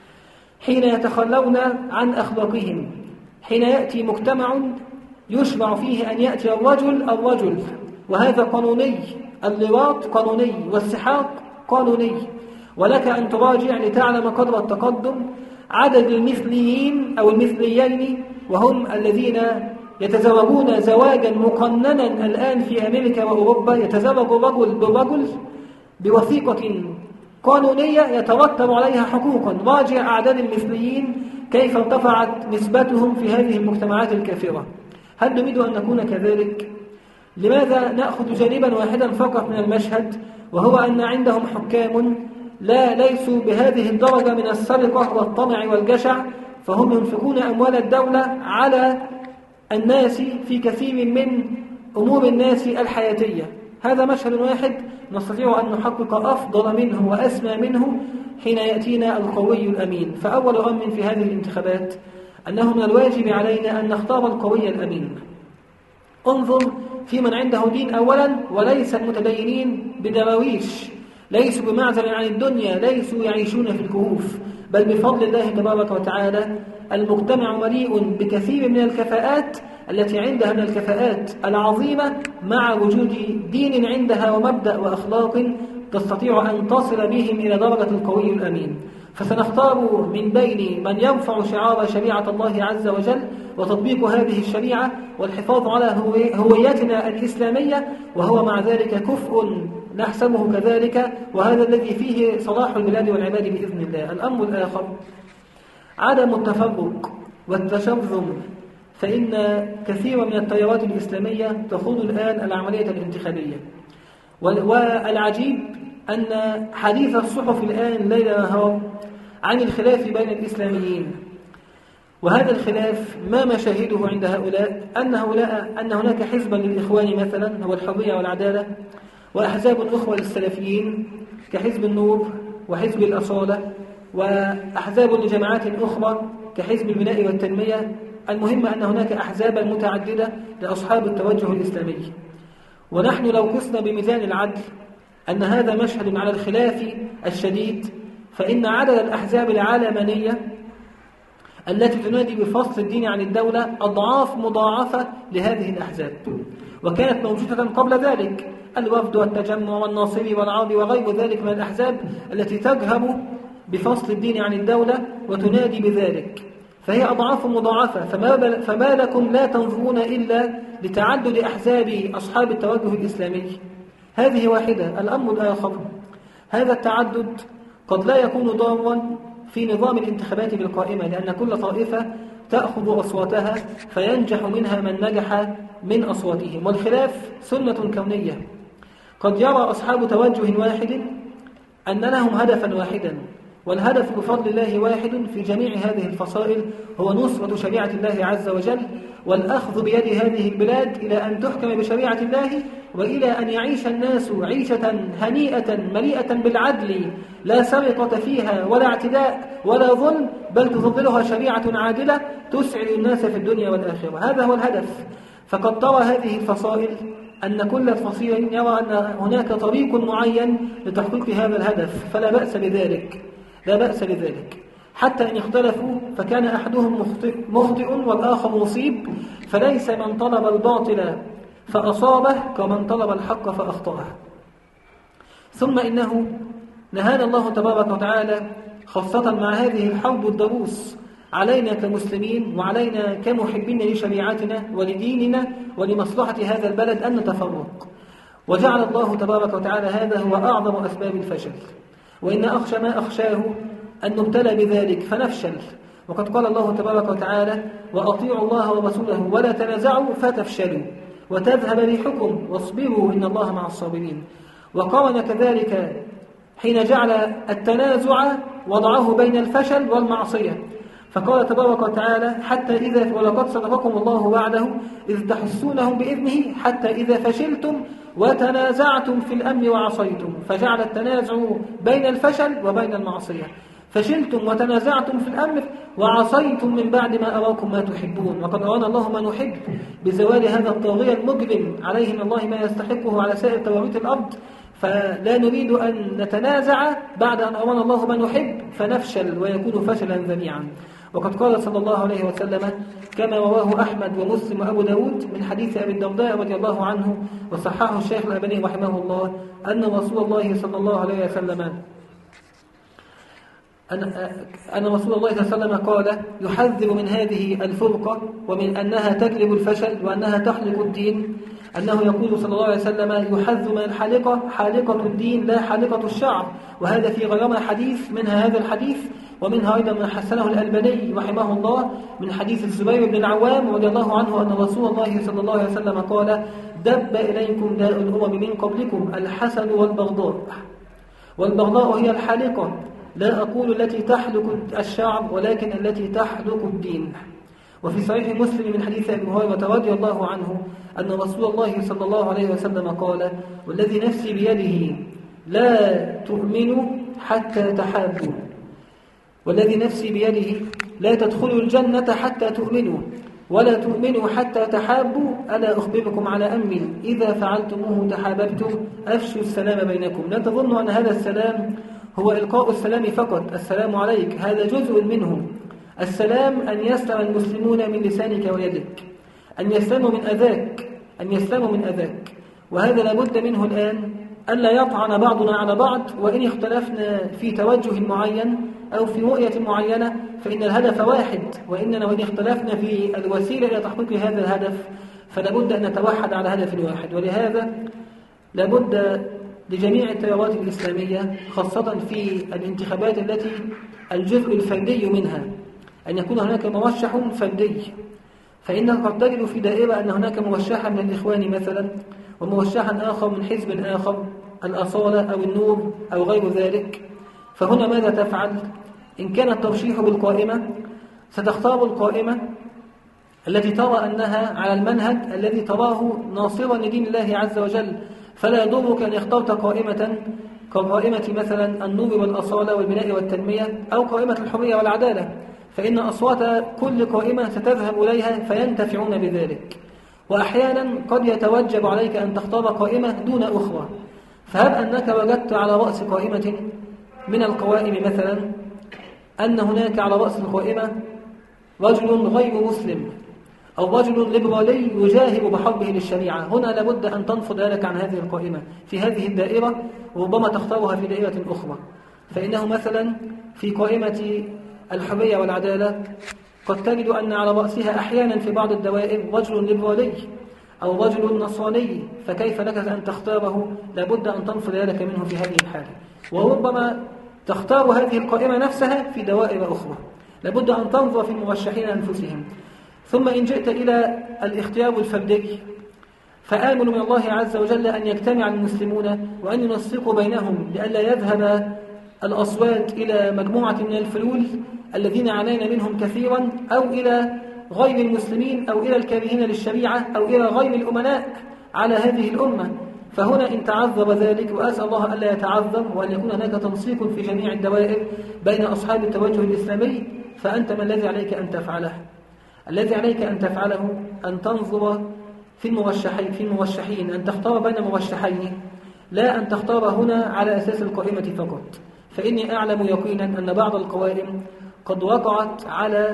حين يتخلون عن أخلاقهم، حين يأتي مجتمع يشرع فيه أن يأتي الرجل الرجل، وهذا قانوني، اللواط قانوني، والسحاق قانوني. ولك أن تراجع لتعلم قدر التقدم عدد المثليين أو المثليين، وهم الذين يتزوجون زواجا مقننا الآن في أمريكا وأوروبا، يتزوج الرجل بالرجل بوثيقة قانونية يترتب عليها حقوقا. راجع أعداد المثليين كيف ارتفعت نسبتهم في هذه المجتمعات الكافرة. هل نريد أن نكون كذلك؟ لماذا نأخذ جانبا واحدا فقط من المشهد، وهو أن عندهم حكام لا ليسوا بهذه الدرجة من السرقة والطمع والجشع، فهم ينفقون أموال الدولة على الناس في كثير من أمور الناس الحياتية. هذا مشهد واحد نستطيع أن نحقق أفضل منه وأسمى منه حين يأتينا القوي الأمين. فأول أمر في هذه الانتخابات أنه من الواجب علينا أن نختار القوي الأمين. انظر في من عنده دين أولا، وليس المتدينين بدراويش، ليسوا بمعزل عن الدنيا، ليسوا يعيشون في الكهوف، بل بفضل الله تبارك وتعالى المجتمع مليء بكثير من الكفاءات التي عندها من الكفاءات العظيمة، مع وجود دين عندها ومبدأ وأخلاق تستطيع أن تصل بهم إلى درجة القوي الأمين. فسنختار من بين من يرفع شعار شريعة الله عز وجل وتطبيق هذه الشريعة والحفاظ على هويتنا الإسلامية، وهو مع ذلك كفء نحسبه كذلك، وهذا الذي فيه صلاح البلاد والعباد بإذن الله. الأمر الآخر عدم التفرق والتشرذم، فإن كثير من التيارات الإسلامية تخوض الآن العملية الانتخابية، والعجيب أن حديث الصحف الآن ليل نهار عن الخلاف بين الإسلاميين. وهذا الخلاف ما مشاهده عند هؤلاء أن هؤلاء أن هناك حزبا للإخوان مثلا هو الحرية والعدالة، وأحزاب أخرى للسلفيين كحزب النور وحزب الأصالة، وأحزاب لجماعات أخرى كحزب البناء والتنمية. المهم أن هناك أحزابا متعددة لأصحاب التوجه الإسلامي. ونحن لو قسنا بميزان العدل أن هذا مشهد على الخلاف الشديد، فإن عدد الأحزاب العلمانية التي تنادي بفصل الدين عن الدولة أضعاف مضاعفة لهذه الأحزاب، وكانت موجودة قبل ذلك، الوفد والتجمع والناصري والعربي وغير ذلك من الأحزاب التي تجهب بفصل الدين عن الدولة وتنادي بذلك، فهي أضعاف مضاعفة. فما, فما لكم لا تنظرون إلا لتعدد أحزاب أصحاب التوجه الإسلامي؟ هذه واحدة. الأمر الآخر، هذا التعدد قد لا يكون ضارا في نظام الانتخابات بالقائمة، لأن كل طائفة تأخذ أصواتها فينجح منها من نجح من أصواتهم، والخلاف سنة كونية. قد يرى أصحاب توجه واحد أن لهم هدفا واحدا، والهدف بفضل الله واحد في جميع هذه الفصائل، هو نصرة شريعة الله عز وجل، والأخذ بيد هذه البلاد إلى أن تحكم بشريعة الله، وإلى أن يعيش الناس عيشة هنيئة مليئة بالعدل، لا سرقة فيها ولا اعتداء ولا ظلم، بل تفضلها شريعة عادلة تسعد الناس في الدنيا والآخرة. هذا هو الهدف. فقد ترى هذه الفصائل أن كل الفصيل يرى أن هناك طريق معين لتحقيق هذا الهدف، فلا بأس بذلك، لا بأس بذلك، حتى إن اختلفوا فكان أحدهم مخطئ, مخطئ والآخر مصيب، فليس من طلب الباطل فأصابه كمن طلب الحق فأخطأه. ثم إنه نهانا الله تبارك وتعالى خاصة مع هذه الحرب الضروس علينا كمسلمين وعلينا كمحبين لشريعتنا ولديننا ولمصلحة هذا البلد أن نتفرق، وجعل الله تبارك وتعالى هذا هو أعظم أسباب الفشل. وإن أخشى ما أخشاه أن نبتلى بذلك فنفشل، وقد قال الله تبارك وتعالى: وأطيعوا الله ورسوله ولا تنازعوا فتفشلوا وتذهب ريحكم واصبروا إن الله مع الصابرين. وقارن كذلك حين جعل التنازع وضعه بين الفشل والمعصية، فقال تبارك وتعالى: حتى إذا ولقد صدقكم الله وعده إذ تحسونهم بإذنه حتى إذا فشلتم وتنازعتم في الأمر وعصيتم، فجعل التنازع بين الفشل وبين المعصية. فشلتم وتنازعتم في الأمر وعصيتم من بعد ما أراكم ما تحبون، وقد أرانا الله ما نحب بزوال هذا الطاغية المجرم عليه من الله ما يستحقه على سائر تواريث الأرض، فلا نريد أن نتنازع بعد أن أرانا الله ما نحب فنفشل ويكون فشلا ذريعا. وقد قال صلى الله عليه وسلم كما رواه أحمد ومسلم وأبو داود من حديث أبي الدرداء رضي الله عنه وصححه الشيخ الألباني رحمه الله أن رسول الله صلى الله عليه وسلم أن رسول الله صلى الله عليه وسلم قال: يحذر من هذه الفرقة ومن أنها تجلب الفشل وأنها تحلق الدين، أنه يقول صلى الله عليه وسلم: يحذر من الحالقة حالقة الدين لا حالقة الشعر. وهذا في غيرنا حديث، منها هذا الحديث ومنها أيضا من حسنه الألباني رحمه الله من حديث الزبير بن العوام رضي الله عنه أن رسول الله صلى الله عليه وسلم قال: دب إليكم داء الأمم من قبلكم الحسد والبغضاء، والبغضاء هي الحالقة لا أقول التي تحلق الشعب ولكن التي تحلق الدين. وفي صحيح مسلم من حديث أبي هريرة رضي الله عنه أن رسول الله صلى الله عليه وسلم قال: والذي نفسي بيده لا تؤمنوا حتى تحابوا، والذي نفسي بيده لا تدخلوا الجنة حتى تؤمنوا، ولا تؤمنوا حتى تحابوا، ألا أخبركم على أمر إذا فعلتموه تحاببتم أفشوا السلام بينكم. لا تظنوا أن هذا السلام هو إلقاء السلام فقط، السلام عليك هذا جزء منه. السلام أن يسلم المسلمون من لسانك ويدك، أن يسلموا من أذاك، أن يسلموا من أذاك. وهذا لابد منه الآن، ألا يطعن بعضنا على بعض، وإن اختلفنا في توجه معين أو في رؤية معينة فإن الهدف واحد، وإننا وإن اختلفنا في الوسيلة إلى تحقيق هذا الهدف فلابد أن نتوحد على هدف واحد. ولهذا لابد لجميع التيارات الإسلامية خاصة في الانتخابات التي الجزء الفردي منها أن يكون هناك مرشح فردي. فإنك قد تجد في دائرة أن هناك مرشحا من الإخوان مثلا، ومرشحا آخر من حزب آخر، الأصالة أو النور أو غير ذلك. فهنا ماذا تفعل؟ إن كان الترشيح بالقائمة ستختار القائمة التي ترى أنها على المنهج الذي تراه ناصرا لدين الله عز وجل، فلا يضرك أن اخترت قائمة كقائمة مثلا النور والأصالة والبناء والتنمية أو قائمة الحرية والعدالة، فإن أصوات كل قائمة ستذهب إليها فينتفعون بذلك. وأحيانا قد يتوجب عليك أن تختار قائمة دون أخرى، فهب أنك وجدت على رأس قائمة من القوائم مثلا أن هناك على رأس القائمة رجل غير مسلم أو رجل ليبرالي يجاهر بحربه للشريعة، هنا لابد أن تنفض لك عن هذه القائمة في هذه الدائرة، وربما تختارها في دائرة أخرى. فإنه مثلا في قائمة الحرية والعدالة قد تجد أن على رأسها أحيانا في بعض الدوائر رجل ليبرالي أو رجل نصراني، فكيف لك أن تختاره؟ لابد أن تنفض لك منه في هذه الحالة. وربما تختار هذه القائمة نفسها في دوائر أخرى، لابد أن تنظر في المرشحين أنفسهم. ثم إن جئت إلى الاختيار الفردي فآمل من الله عز وجل أن يجتمع المسلمون وأن ينسقوا بينهم لئلا يذهب الأصوات إلى مجموعة من الفلول الذين عانينا منهم كثيرا، أو إلى غير المسلمين أو إلى الكارهين للشريعة أو إلى غير الأمناء على هذه الأمة. فهنا إن تعذر ذلك، وأسأل الله ألا يتعذر، وأن يكون هناك تنسيق في جميع الدوائر بين أصحاب التوجه الإسلامي، فأنت ما الذي عليك أن تفعله؟ الذي عليك أن تفعله أن تنظر في المرشحين في المرشحين أن تختار بين مرشحين، لا أن تختار هنا على أساس القائمة فقط. فإني أعلم يقينا أن بعض القوائم قد وقعت على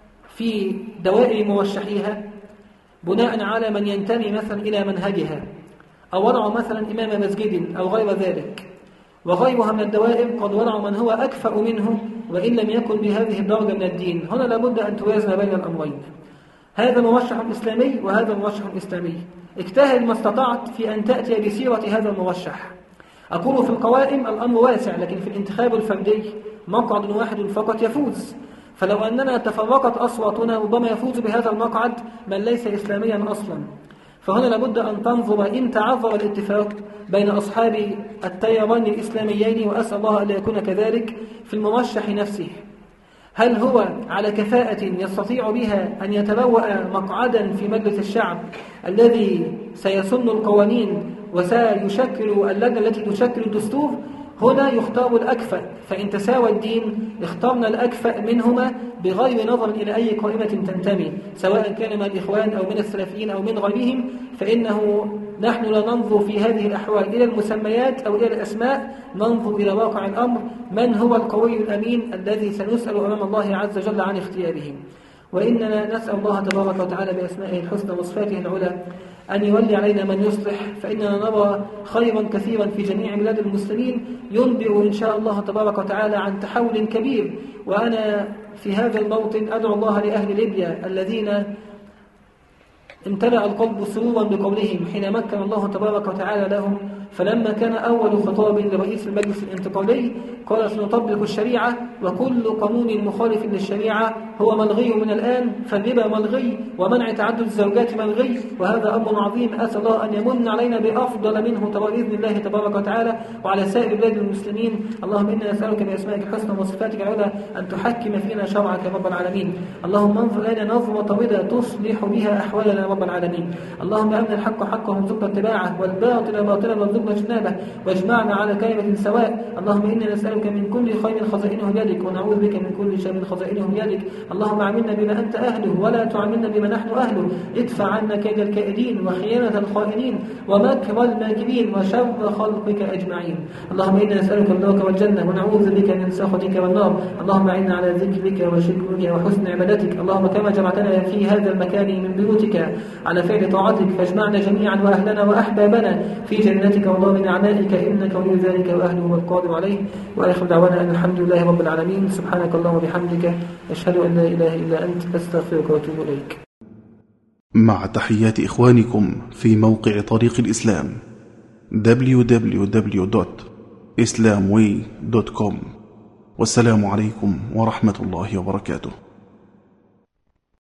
في دوائر مرشحيها بناء على من ينتمي مثلا إلى منهجها، أو وضعوا مثلا إمام مسجد أو غير ذلك، وغيرها من الدوائر قد وضعوا من هو أكفأ منه وإن لم يكن بهذه الدرجة من الدين. هنا لابد أن توازن بين الأمرين، هذا مرشح إسلامي وهذا مرشح إسلامي. اجتهد ما استطعت في أن تأتي بسيرة هذا المرشح. أقول في القوائم الأمر واسع، لكن في الانتخاب الفردي مقعد واحد فقط يفوز. فلو أننا تفرقت أصواتنا ربما يفوز بهذا المقعد من ليس إسلاميا أصلا. فهنا لابد أن تنظر إن تعذر الاتفاق بين أصحاب التيارين الإسلاميين، وأسأل الله أن يكون كذلك، في المرشح نفسه، هل هو على كفاءة يستطيع بها أن يتبوأ مقعدا في مجلس الشعب الذي سيسن القوانين وسيشكل اللجنة التي تشكل الدستور؟ هنا يختار الأكفأ، فإن تساوى الدين اخترنا الأكفأ منهما بغير نظر إلى أي قائمة تنتمي، سواء كان من الإخوان أو من السلفيين أو من غيرهم، فإنه نحن لا ننظر في هذه الأحوال إلى المسميات أو إلى الأسماء، ننظر إلى واقع الأمر، من هو القوي الأمين الذي سنسأل أمام الله عز وجل عن اختيارهم. وإننا نسأل الله تبارك وتعالى بأسمائه الحسنى وصفاته العلى أن يولي علينا من يصلح، فإننا نرى خيرا كثيرا في جميع بلاد المسلمين ينبئ إن شاء الله تبارك وتعالى عن تحول كبير. وأنا في هذا الموطن أدعو الله لأهل ليبيا الذين امتلأ القلب سرورا بقولهم حين مكن الله تبارك وتعالى لهم فلما كان أول خطاب لرئيس المجلس الانتقالي قال سنطبق الشريعة وكل قانون مخالف للشريعة هو ملغي من الآن، فالربا ملغي ومنع تعدد الزوجات ملغي، وهذا أمر عظيم أسأل الله أن يمن علينا بأفضل منه بإذن الله تبارك وتعالى وعلى سائر بلاد المسلمين. اللهم إنا نسألك بأسمائك الحسنى وصفاتك العلى أن تحكم فينا شرعك يا رب العالمين. اللهم انظر لنا نظرة طويلة تصلح بها أحوالنا يا رب العالمين. اللهم أمن الحق حقا وارزقنا اتباعه والباطل باطلا وارزقنا اجتنابه واجمعنا على كلمة سواء. اللهم إنا نسألك من كل خير خزائنه بيدك ونعوذ بك من كل شر خزائنه بيدك. اللهم عاملنا بما أنت أهله ولا تعاملنا بما نحن أهله. ادفع عنا كيد الكائدين وخيانة الخائنين ومكر الماكرين وشر خلقك أجمعين. اللهم إنا نسألك رضاك والجنة ونعوذ بك من سخطك والنار. اللهم أعنا على ذكرك وشكرك وحسن عبادتك. اللهم كما جمعتنا في هذا المكان من بيوتك على فعل طاعتك فاجمعنا جميعا وأهلنا وأحبابنا في جنتك ودار نعمائك إنك ولي ذلك وأهله والقادر عليه. وآخر دعوانا أن الحمد لله رب العالمين. سبحانك اللهم وبحمدك أشهد أن لا إله إلا أنت أستغفرك وأتوب إليك. مع تحيات إخوانكم في موقع طريق الإسلام دبليو دبليو دبليو دوت إسلام واي دوت كوم. والسلام عليكم ورحمة الله وبركاته.